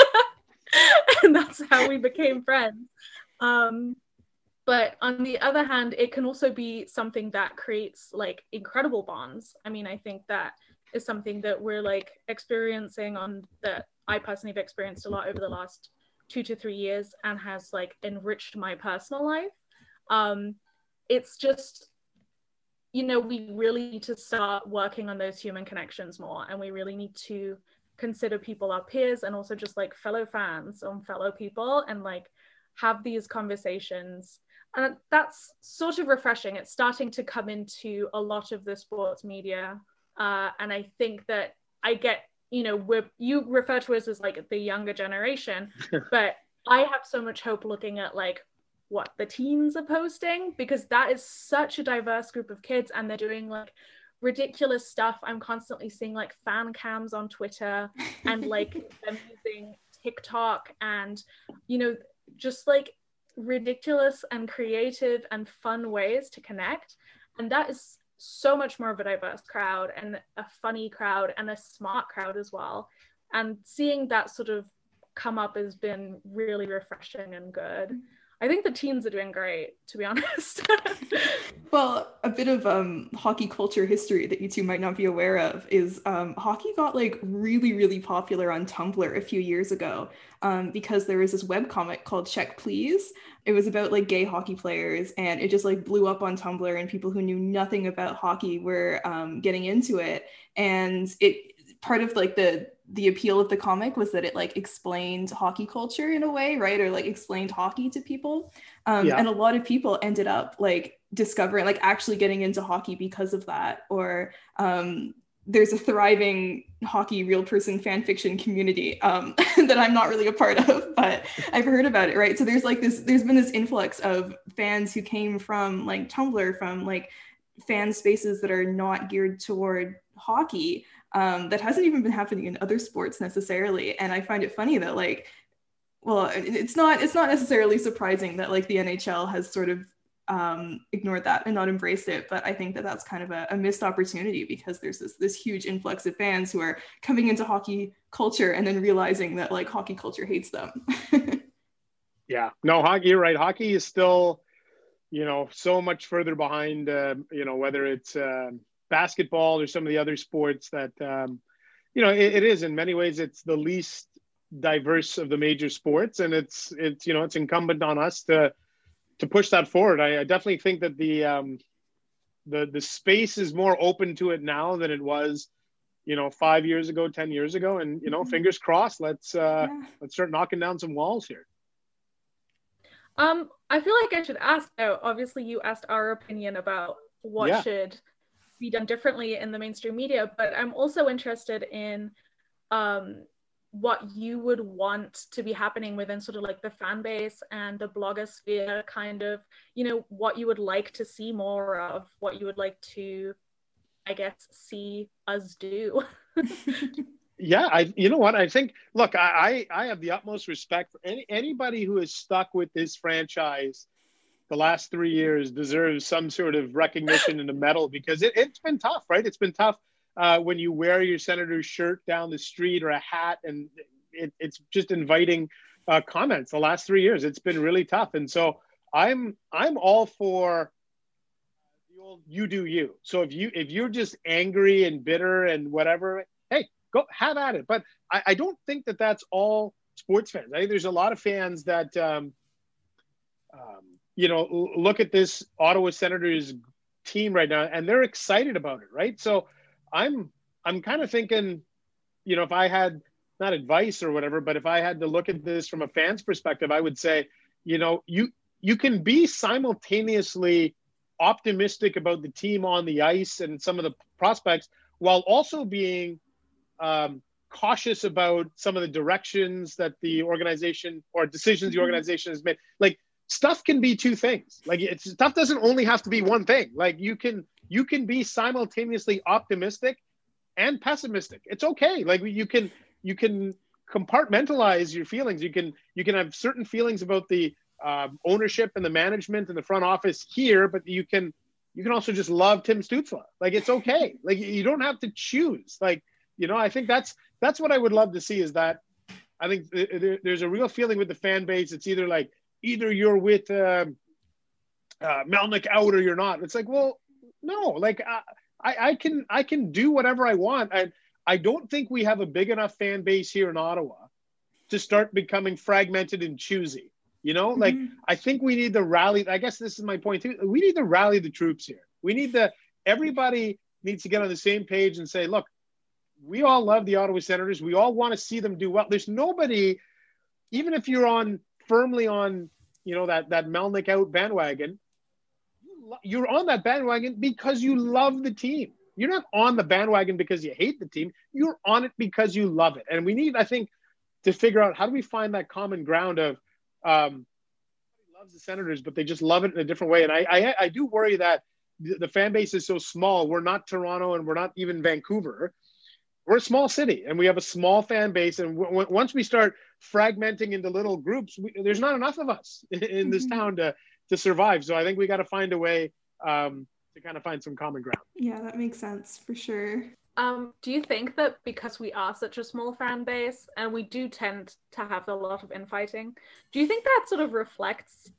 Speaker 1: and that's how we became friends. Um, But on the other hand, it can also be something that creates like incredible bonds. I mean, I think that is something that we're like experiencing on that I personally have experienced a lot over the last two to three years and has like enriched my personal life. Um, it's just, you know, we really need to start working on those human connections more. And we really need to consider people our peers and also just like fellow fans and fellow people and like have these conversations. And that's sort of refreshing. It's starting to come into a lot of the sports media. Uh, and I think that I get, you know, we're, you refer to us as like the younger generation, but I have so much hope looking at like what the teens are posting, because that is such a diverse group of kids and they're doing like ridiculous stuff. I'm constantly seeing like fan cams on Twitter and like them using TikTok and, you know, just like ridiculous and creative and fun ways to connect. And that is so much more of a diverse crowd and a funny crowd and a smart crowd as well. And seeing that sort of come up has been really refreshing and good. I think the teens are doing great, to be honest.
Speaker 2: Well, a bit of um, hockey culture history that you two might not be aware of is um, hockey got like really, really popular on Tumblr a few years ago um, because there was this webcomic called Check Please. It was about like gay hockey players, and it just like blew up on Tumblr, and people who knew nothing about hockey were um, getting into it. And it part of like the the appeal of the comic was that it like explained hockey culture in a way, right? Or like explained hockey to people. Um, yeah. And a lot of people ended up like discovering, like actually getting into hockey because of that. Or um, there's a thriving hockey real person fan fiction community um, that I'm not really a part of, but I've heard about it, right? So there's like this, there's been this influx of fans who came from like Tumblr, from like fan spaces that are not geared toward hockey. Um, that hasn't even been happening in other sports necessarily. And I find it funny that like, well, it's not it's not necessarily surprising that like the N H L has sort of um, ignored that and not embraced it. But I think that that's kind of a, a missed opportunity, because there's this this huge influx of fans who are coming into hockey culture and then realizing that like hockey culture hates them.
Speaker 5: Yeah, no, hockey, you're right. Hockey is still, you know, so much further behind, uh, you know, whether it's uh, basketball or some of the other sports that, um, you know, it, it is in many ways, it's the least diverse of the major sports. And it's, it's, you know, it's incumbent on us to, to push that forward. I, I definitely think that the, um, the, the space is more open to it now than it was, you know, five years ago, ten years ago. And, you know, mm-hmm. fingers crossed, let's, uh, yeah. let's start knocking down some walls here.
Speaker 1: Um, I feel like I should ask though, obviously you asked our opinion about what yeah. should be done differently in the mainstream media, but I'm also interested in um, what you would want to be happening within sort of like the fan base and the blogosphere, kind of, you know, what you would like to see more of, what you would like to, I guess, see us do.
Speaker 5: Yeah, I, you know what, I think, look, I, I have the utmost respect for any, anybody who is stuck with this franchise the last three years deserves some sort of recognition and a medal, because it, it's been tough, right? It's been tough uh, when you wear your Senator's shirt down the street or a hat, and it, it's just inviting uh, comments the last three years. It's been really tough. And so I'm, I'm all for the old, you do you. So if you, if you're just angry and bitter and whatever, hey, go have at it. But I, I don't think that that's all sports fans. I think there's a lot of fans that, um, um, you know, look at this Ottawa Senators team right now, and they're excited about it, right? So I'm I'm kind of thinking, you know, if I had not advice or whatever, but if I had to look at this from a fan's perspective, I would say, you know, you you can be simultaneously optimistic about the team on the ice and some of the prospects, while also being um, cautious about some of the directions that the organization or decisions the organization has made. Like, stuff can be two things. Like, it's, stuff doesn't only have to be one thing. Like, you can you can be simultaneously optimistic and pessimistic. It's okay. Like, you can you can compartmentalize your feelings. You can you can have certain feelings about the um, ownership and the management and the front office here, but you can you can also just love Tim Stützle. Like, it's okay. Like, you don't have to choose. Like, you know, I think that's that's what I would love to see, is that I think th- th- there's a real feeling with the fan base. It's either like, either you're with uh, uh, Melnyk out or you're not. It's like, well, no, like uh, I, I can I can do whatever I want. And I don't think we have a big enough fan base here in Ottawa to start becoming fragmented and choosy. You know, mm-hmm. like, I think we need to rally. I guess this is my point too. We need to rally the troops here. We need to, everybody needs to get on the same page and say, look, we all love the Ottawa Senators. We all want to see them do well. There's nobody, even if you're on firmly on, you know, that, that Melnyk out bandwagon, you're on that bandwagon because you love the team. You're not on the bandwagon because you hate the team. You're on it because you love it. And we need, I think, to figure out, how do we find that common ground of, um, loves the Senators, but they just love it in a different way. And I, I, I do worry that the, the fan base is so small. We're not Toronto, and we're not even Vancouver. We're a small city, and we have a small fan base. And w- w- once we start fragmenting into little groups, we, there's not enough of us in, in this mm-hmm. town to, to survive. So I think we got to find a way um, to kind of find some common ground.
Speaker 2: Yeah, that makes sense for sure.
Speaker 1: Um, do you think that because we are such a small fan base and we do tend to have a lot of infighting, do you think that sort of reflects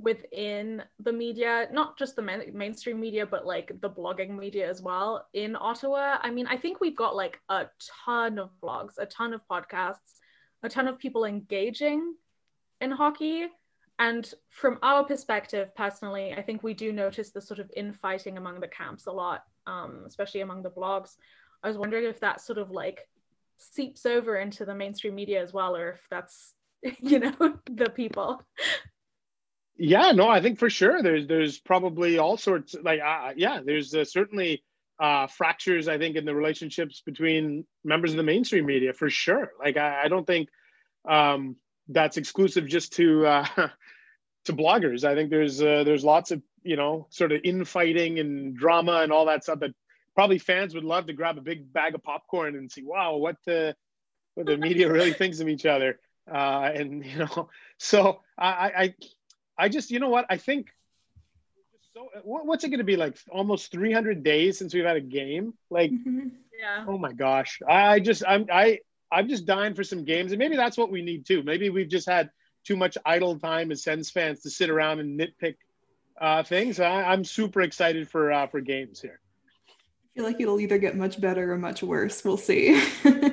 Speaker 1: within the media, not just the main- mainstream media, but like the blogging media as well in Ottawa. I mean, I think we've got like a ton of blogs, a ton of podcasts, a ton of people engaging in hockey. And from our perspective, personally, I think we do notice the sort of infighting among the camps a lot, um, especially among the blogs. I was wondering if that sort of like seeps over into the mainstream media as well, or if that's, you know, the people.
Speaker 5: Yeah, no, I think for sure there's there's probably all sorts, like uh, yeah, there's uh, certainly uh, fractures, I think, in the relationships between members of the mainstream media for sure. Like I, I don't think um, that's exclusive just to uh, to bloggers. I think there's uh, there's lots of, you know, sort of infighting and drama and all that stuff that probably fans would love to grab a big bag of popcorn and see, wow, what the what the media really thinks of each other. Uh, and you know, so I I. I just, you know what, I think, so what's it going to be, like almost three hundred days since we've had a game? Like,
Speaker 1: mm-hmm. yeah.
Speaker 5: Oh my gosh. I just, I'm, I, I'm just dying for some games. And maybe that's what we need too. Maybe we've just had too much idle time as Sens fans to sit around and nitpick uh, things. I, I'm super excited for, uh, for games here.
Speaker 2: I feel like it'll either get much better or much worse. We'll see.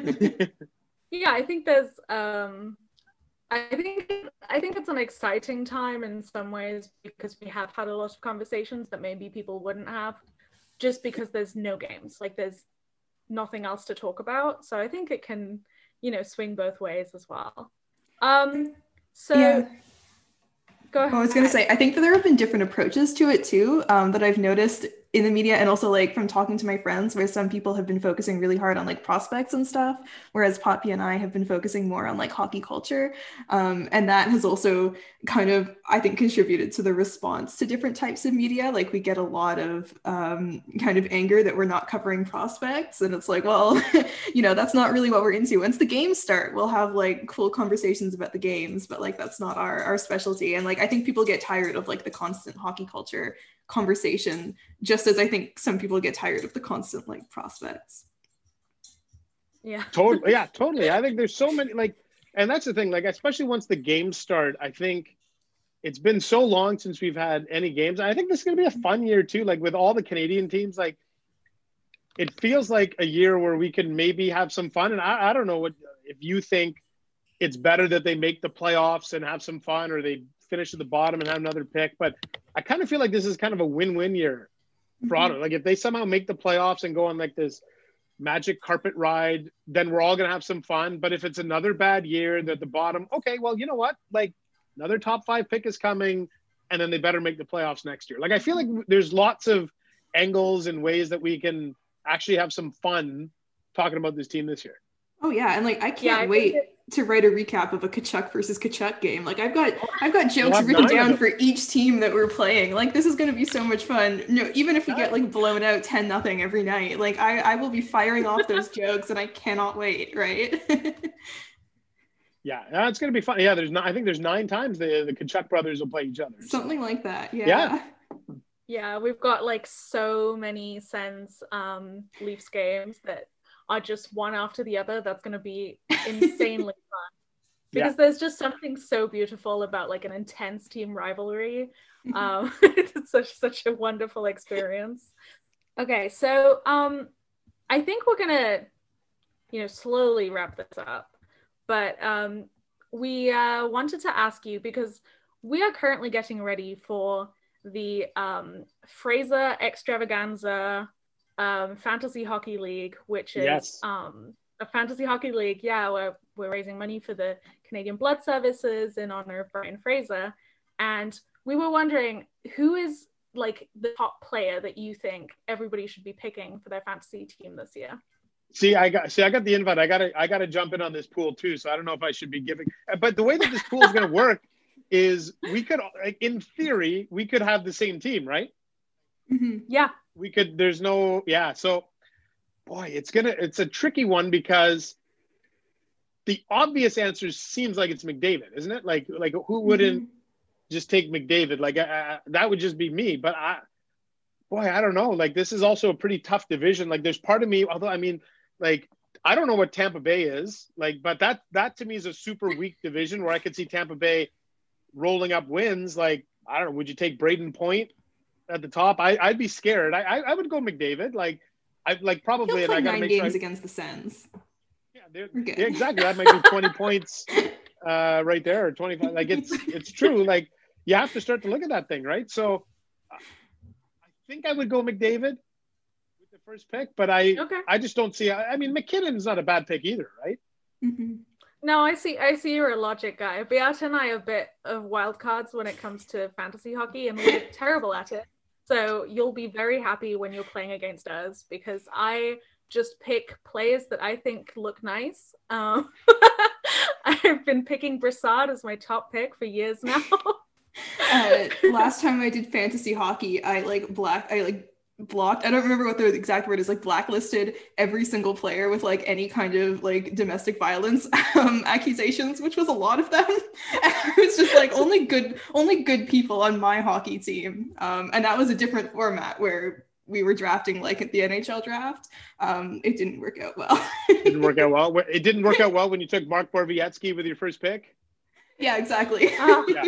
Speaker 1: Yeah, I think there's, um, I think I think it's an exciting time in some ways because we have had a lot of conversations that maybe people wouldn't have, just because there's no games, like there's nothing else to talk about. So I think it can, you know, swing both ways as well. Um, so
Speaker 2: yeah.
Speaker 1: Go ahead.
Speaker 2: I was going to say, I think that there have been different approaches to it too, um, that I've noticed in the media, and also like from talking to my friends, where some people have been focusing really hard on like prospects and stuff, whereas Poppy and I have been focusing more on like hockey culture. Um, and that has also kind of, I think, contributed to the response to different types of media. Like we get a lot of um, kind of anger that we're not covering prospects. And it's like, well, you know, that's not really what we're into. Once the games start, we'll have like cool conversations about the games, but like that's not our, our specialty. And like, I think people get tired of like the constant hockey culture conversation, just as I think some people get tired of the constant like prospects.
Speaker 1: Yeah.
Speaker 5: Totally. Yeah, totally. I think there's so many, like, and that's the thing, like, especially once the games start, I think it's been so long since we've had any games. I think this is going to be a fun year too. Like with all the Canadian teams, like it feels like a year where we can maybe have some fun. And I, I don't know what, if you think it's better that they make the playoffs and have some fun, or they finish at the bottom and have another pick. But I kind of feel like this is kind of a win-win year for Ottawa. Mm-hmm. Like if they somehow make the playoffs and go on like this magic carpet ride, then we're all going to have some fun. But if it's another bad year, that the bottom, okay, well, you know what? Like another top five pick is coming, and then they better make the playoffs next year. Like I feel like there's lots of angles and ways that we can actually have some fun talking about this team this year.
Speaker 2: Oh yeah, and like I can't
Speaker 1: yeah, I
Speaker 2: wait
Speaker 1: it-
Speaker 2: to write a recap of a Tkachuk versus Tkachuk game. Like I've got I've got jokes
Speaker 5: Well,
Speaker 2: written
Speaker 5: nine
Speaker 2: down
Speaker 5: of
Speaker 2: for each team that we're playing. Like this is going to be so much fun. No, even if we get like blown out ten nothing every night, like I I will be firing off those jokes, and I cannot wait. Right.
Speaker 5: Yeah, it's going to be fun. Yeah, there's not. I think there's nine times the the Tkachuk brothers will play each other.
Speaker 2: Something so. like that. Yeah.
Speaker 5: Yeah.
Speaker 1: Yeah, we've got like so many Sens um, Leafs games that are just one after the other. That's going to be insanely fun. Because yeah. there's just something so beautiful about like an intense team rivalry. Um, it's such such a wonderful experience. Okay, so um, I think we're gonna, you know, slowly wrap this up. But um, we uh, wanted to ask you, because we are currently getting ready for the um, Fraser Extravaganza um, Fantasy Hockey League, which is
Speaker 5: yes.
Speaker 1: um, a fantasy hockey league. Yeah, where we're raising money for the Canadian Blood Services in honor of Brian Fraser. And we were wondering, who is like the top player that you think everybody should be picking for their fantasy team this year?
Speaker 5: See, I got see, I got the invite. I gotta I gotta jump in on this pool too. So I don't know if I should be giving, but the way that this pool is gonna work is we could, like, in theory, we could have the same team, right?
Speaker 1: Mm-hmm. Yeah.
Speaker 5: We could, there's no, yeah. So boy, it's gonna, it's a tricky one, because the obvious answer seems like it's McDavid, isn't it? Like, like who wouldn't mm-hmm. just take McDavid? Like uh, that would just be me. But I, boy, I don't know. Like this is also a pretty tough division. Like there's part of me, although I mean, like, I don't know what Tampa Bay is like, but that, that to me is a super weak division where I could see Tampa Bay rolling up wins. Like I don't know. Would you take Braden Point at the top? I, I'd be scared. I, I I would go McDavid. Like I like probably.
Speaker 2: He'll play
Speaker 5: and I gotta
Speaker 2: nine
Speaker 5: make
Speaker 2: games
Speaker 5: sure I,
Speaker 2: against the Sens.
Speaker 5: Yeah, they're-
Speaker 2: We're good.
Speaker 5: yeah, exactly. That might be twenty points uh, right there, or twenty-five. Like it's it's true. Like you have to start to look at that thing, right? So uh, I think I would go McDavid with the first pick, but I
Speaker 1: Okay.
Speaker 5: I just don't see. I, I mean, McKinnon's not a bad pick either, right?
Speaker 2: Mm-hmm.
Speaker 1: No, I see. I see you're a logic guy. Beata and I are a bit of wild cards when it comes to fantasy hockey, and we're terrible at it. So you'll be very happy when you're playing against us because I just pick players that I think look nice. Um, I've been picking Brassard as my top pick for years now.
Speaker 2: uh, last time I did fantasy hockey, I like black. I like. blocked I don't remember what the exact word is, like blacklisted every single player with like any kind of like domestic violence um accusations, which was a lot of them. And it was just like only good only good people on my hockey team, um and that was a different format where we were drafting like at the N H L draft. Um it didn't work out well.
Speaker 5: It didn't work out well. It didn't work out well when you took Mark Borowiecki with your first pick.
Speaker 2: Yeah, exactly.
Speaker 1: Oh.
Speaker 5: Yeah.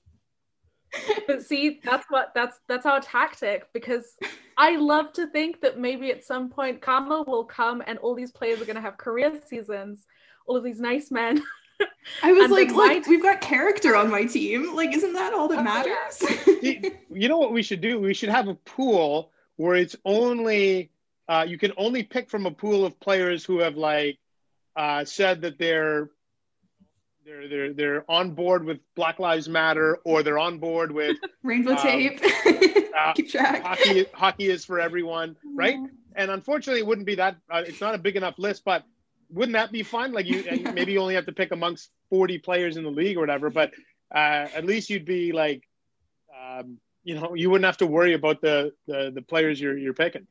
Speaker 1: But see, that's what that's that's our tactic, because I love to think that maybe at some point karma will come and all these players are going to have career seasons, all of these nice men.
Speaker 2: I was
Speaker 1: And
Speaker 2: like,
Speaker 1: then
Speaker 2: look,
Speaker 1: my-
Speaker 2: we've got character on my team. Like, isn't that all that
Speaker 1: Oh,
Speaker 2: matters?
Speaker 5: See, you know what we should do? We should have a pool where it's only uh, you can only pick from a pool of players who have like uh, said that they're they're they're they're on board with Black Lives Matter, or they're on board with
Speaker 2: Rainbow
Speaker 5: Um,
Speaker 2: tape.
Speaker 5: uh,
Speaker 2: Keep track.
Speaker 5: hockey. Hockey is for everyone, right? And unfortunately, it wouldn't be that. Uh, it's not a big enough list, but wouldn't that be fun? Like you, and maybe you only have to pick amongst forty players in the league or whatever, but uh, at least you'd be like, um, you know, you wouldn't have to worry about the the, the players you're you're picking.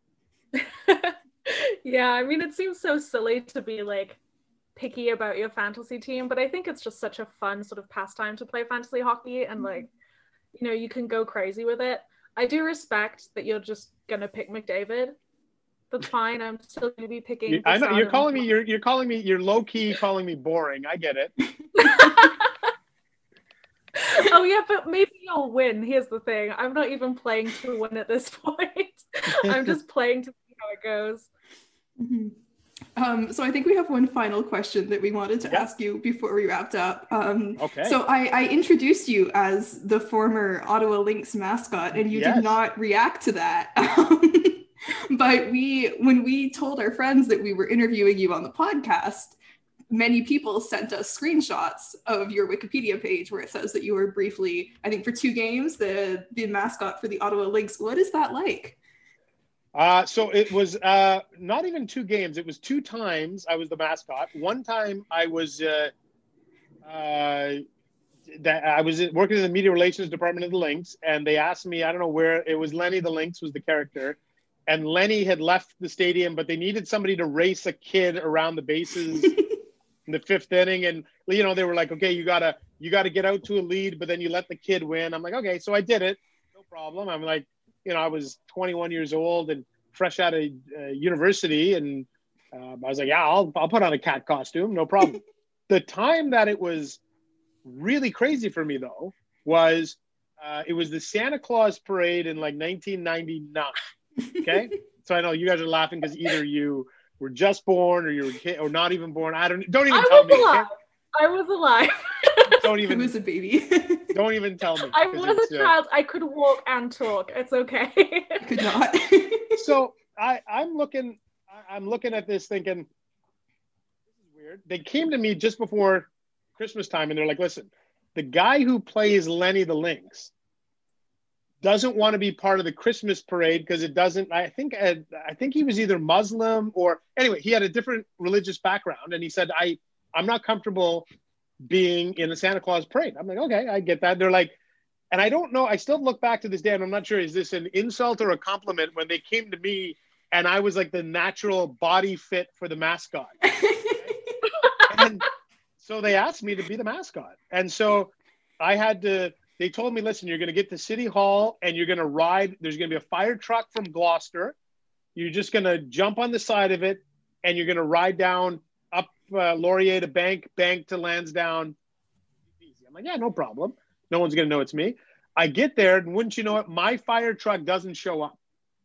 Speaker 1: Yeah, I mean, it seems so silly to be like picky about your fantasy team, but I think it's just such a fun sort of pastime to play fantasy hockey, and like, you know, you can go crazy with it. I do respect that you're just gonna pick McDavid. That's fine. I'm still gonna be picking.
Speaker 5: You, I know you're
Speaker 1: Brassard
Speaker 5: calling
Speaker 1: and-
Speaker 5: me. You're you're calling me. You're low key calling me boring. I get it.
Speaker 1: Oh yeah, but maybe you'll win. Here's the thing. I'm not even playing to win at this point. I'm just playing to see how it goes.
Speaker 2: Mhm. Um, so I think we have one final question that we wanted to
Speaker 5: Yeah.
Speaker 2: ask you before we wrapped up. Um,
Speaker 5: Okay.
Speaker 2: So I, I introduced you as the former Ottawa Lynx mascot, and you
Speaker 5: Yes.
Speaker 2: did not react to that. Um, but we, when we told our friends that we were interviewing you on the podcast, many people sent us screenshots of your Wikipedia page where it says that you were briefly, I think for two games, the the mascot for the Ottawa Lynx. What is that like?
Speaker 5: Uh, so it was uh, not even two games. It was two times I was the mascot. One time I was uh, uh, that I was working in the media relations department of the Lynx, and they asked me, I don't know where, it was Lenny the Lynx was the character, and Lenny had left the stadium, but they needed somebody to race a kid around the bases in the fifth inning, and you know they were like, okay, you gotta you gotta get out to a lead, but then you let the kid win. I'm like, okay, so I did it, no problem. I'm like, you know, I was twenty-one years old and fresh out of uh, university, and um, I was like, yeah, I'll I'll put on a cat costume, no problem. The time that it was really crazy for me though was uh, it was the Santa Claus parade in like nineteen ninety-nine. Okay, so I know you guys are laughing because either you were just born or you were kid, or not even born. I don't don't even
Speaker 1: I
Speaker 5: tell
Speaker 1: was
Speaker 5: me.
Speaker 1: alive. I was alive.
Speaker 5: Don't
Speaker 2: It
Speaker 5: even
Speaker 2: was a baby.
Speaker 5: don't even tell me.
Speaker 1: I
Speaker 5: 'cause
Speaker 1: was
Speaker 5: it's,
Speaker 1: a
Speaker 5: uh,
Speaker 1: child. I could walk and talk. It's okay.
Speaker 2: Could not.
Speaker 5: so I, I'm looking, I- I'm looking at this thinking, this is weird. They came to me just before Christmas time, and they're like, "Listen, the guy who plays Lenny the Lynx doesn't want to be part of the Christmas parade because it doesn't." I think, uh, I think he was either Muslim or anyway, he had a different religious background, and he said, "I, I'm not comfortable being in the Santa Claus parade." I'm like, "Okay, I get that." They're like. And I don't know, I still look back to this day and I'm not sure, is this an insult or a compliment when they came to me and I was like the natural body fit for the mascot. And so they asked me to be the mascot. And so I had to, they told me, listen, you're going to get to City Hall and you're going to ride, there's going to be a fire truck from Gloucester. You're just going to jump on the side of it and you're going to ride down up uh, Laurier to Bank, Bank to Lansdowne. I'm like, yeah, no problem. No one's going to know it's me. I get there, and wouldn't you know it, my fire truck doesn't show up.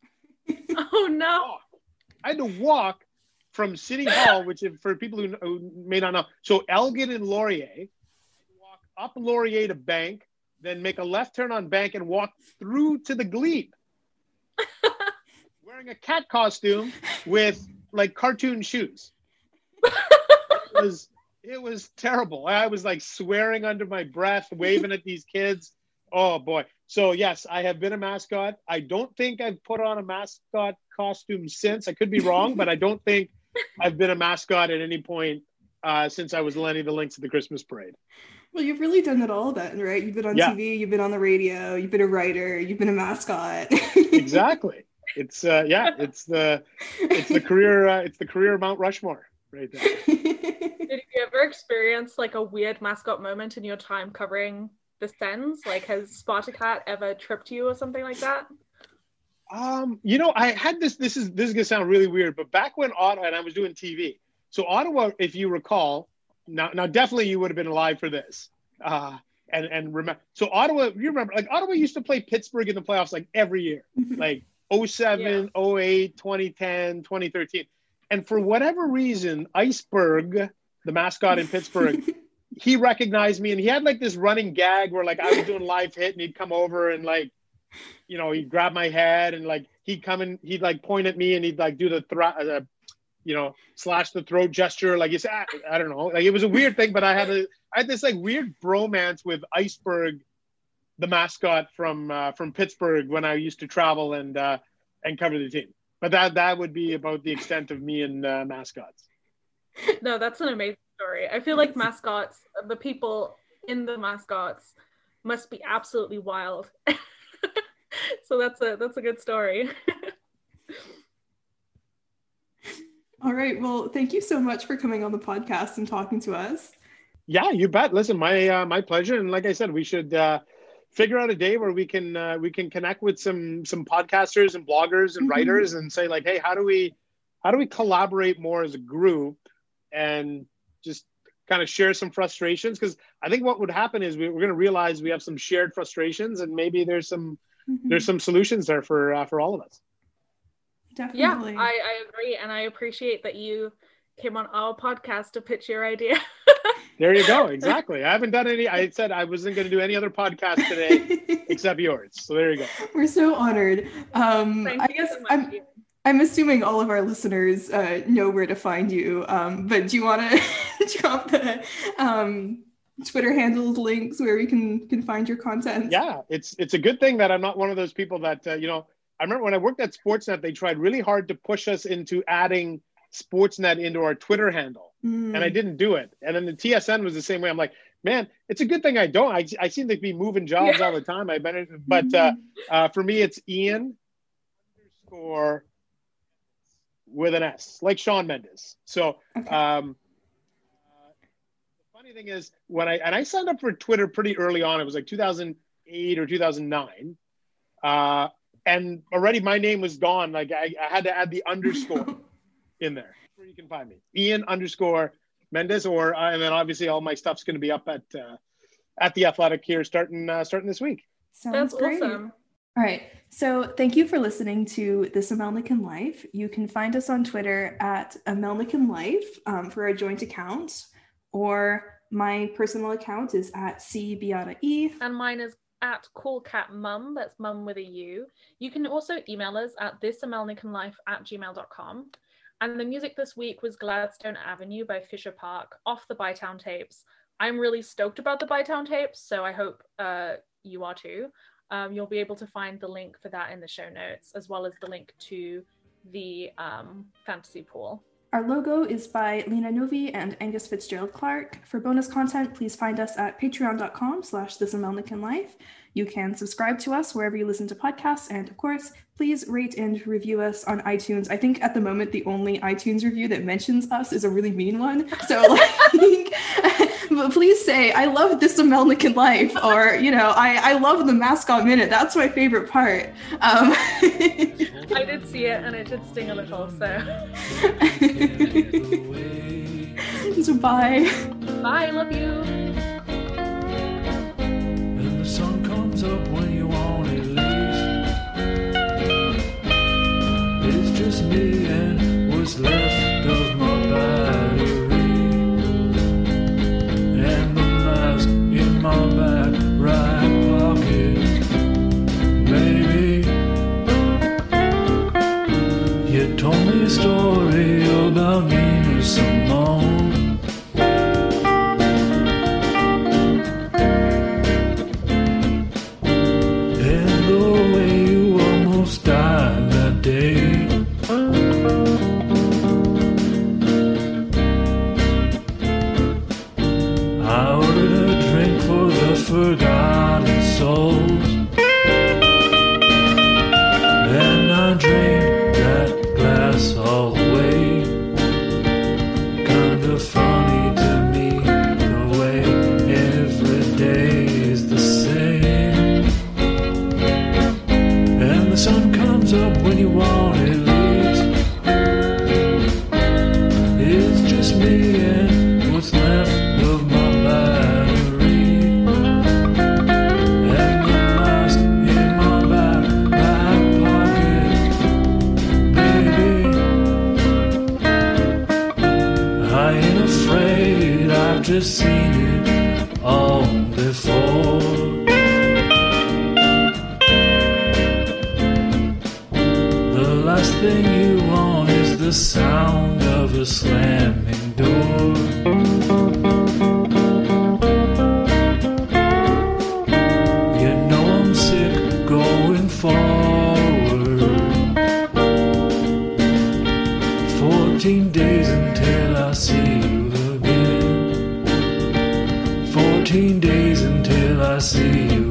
Speaker 1: Oh no!
Speaker 5: I had to walk from City Hall, which if, for people who, who may not know, so Elgin and Laurier, walk up Laurier to Bank, then make a left turn on Bank and walk through to the Glebe, wearing a cat costume with like cartoon shoes. It was it was terrible. I was like swearing under my breath, waving at these kids. Oh boy. So yes, I have been a mascot. I don't think I've put on a mascot costume since. I could be wrong, but I don't think I've been a mascot at any point uh, since I was Lenny the Lynx at the Christmas parade.
Speaker 2: Well, you've really done it all then, right? You've been on
Speaker 5: yeah.
Speaker 2: T V, you've been on the radio, you've been a writer, you've been a mascot.
Speaker 5: Exactly. It's uh, yeah, it's the it's the career uh, it's the career Mount Rushmore right there.
Speaker 1: Did you ever experience like a weird mascot moment in your time covering the Sens? Like, has Spartacat ever tripped you or something like that?
Speaker 5: Um, you know, I had this. This is this is gonna sound really weird, but back when Ottawa and I was doing T V, so Ottawa, if you recall, now now definitely you would have been alive for this. Uh, and and remember, so Ottawa, you remember, like Ottawa used to play Pittsburgh in the playoffs like every year, like oh seven, oh eight, twenty ten, twenty thirteen, and for whatever reason, Iceberg, the mascot in Pittsburgh, he recognized me, and he had like this running gag where like I was doing live hit, and he'd come over and like, you know, he'd grab my head and like he'd come and he'd like point at me and he'd like do the thro- uh, you know, slash the throat gesture, like you said. I, I don't know, like it was a weird thing, but I had a I had this like weird bromance with Iceberg, the mascot from uh, from Pittsburgh, when I used to travel and uh, and cover the team. But that that would be about the extent of me and uh, mascots.
Speaker 1: No, that's an amazing story. I feel like mascots, the people in the mascots, must be absolutely wild. So that's a that's a good story.
Speaker 2: All right. Well, thank you so much for coming on the podcast and talking to us.
Speaker 5: Yeah, you bet. Listen, my uh, my pleasure. And like I said, we should uh, figure out a day where we can uh, we can connect with some some podcasters and bloggers and mm-hmm. writers and say like, hey, how do we how do we collaborate more as a group and just kind of share some frustrations? Because I think what would happen is we, we're going to realize we have some shared frustrations, and maybe there's some mm-hmm. there's some solutions there for uh, for all of us.
Speaker 2: Definitely.
Speaker 1: Yeah, I, I agree, and I appreciate that you came on our podcast to pitch your idea.
Speaker 5: There you go. Exactly. I haven't done any. I said I wasn't going to do any other podcast today except yours. So there you go.
Speaker 2: We're so honored. Um, I guess so I'm. I'm assuming all of our listeners uh, know where to find you, um, but do you want to drop the um, Twitter handles, links where we can can find your content?
Speaker 5: Yeah, it's it's a good thing that I'm not one of those people that, uh, you know, I remember when I worked at Sportsnet, they tried really hard to push us into adding Sportsnet into our Twitter handle, mm. and I didn't do it. And then the T S N was the same way. I'm like, man, it's a good thing I don't. I, I seem to be moving jobs yeah. all the time. I better, but uh, uh, for me, it's Ian underscore with an S, like Shawn Mendes. So okay. um, uh, the funny thing is, when I and I signed up for Twitter pretty early on. It was like two thousand eight or two thousand nine, uh, and already my name was gone. Like I, I had to add the underscore in there. Where you can find me, Ian underscore Mendes, or uh, and then obviously all my stuff's going to be up at uh, at the Athletic here starting uh, starting this week.
Speaker 2: Sounds
Speaker 1: That's
Speaker 2: great.
Speaker 1: Awesome.
Speaker 2: All right. So thank you for listening to This Amelnican Life. You can find us on Twitter at Amelnican Life um, for a joint account, or my personal account is at C Beata E.
Speaker 1: And mine is at CoolCatMum. That's mum with a U. You can also email us at thisamelnicanlife at gmail dot com. And the music this week was Gladstone Avenue by Fisher Park off the Bytown tapes. I'm really stoked about the Bytown tapes, so I hope uh, you are too. Um, you'll be able to find the link for that in the show notes, as well as the link to the um, fantasy pool.
Speaker 2: Our logo is by Lena Novi and Angus Fitzgerald Clark. For bonus content, please find us at patreon.com slash thisamelnicanlife. You can subscribe to us wherever you listen to podcasts, and of course, please rate and review us on iTunes. I think at the moment, the only iTunes review that mentions us is a really mean one. So like, but please say, I love This Amelnican Life, or, you know, I, I love the mascot minute. That's my favorite part. Um,
Speaker 1: I did see it and it did sting a little, so.
Speaker 2: So bye.
Speaker 1: Bye, love you.
Speaker 6: And the sun comes up when me and what's left of my battery, and the mask in my back right pocket. Baby, you told me a story about Nina Simone. And the way you almost died that day. I ordered a drink for the forgotten souls, and I drank that glass all the way. Kinda funny to me the way every day is the same, and the sun comes up when you want it leaves. It's just me and what's left of my battery, and the mask in my back back pocket. Baby, I ain't afraid, I've just seen it all before. The last thing you want is the sound of a slamming door. You know I'm sick going forward. Fourteen days until I see you again. Fourteen days until I see you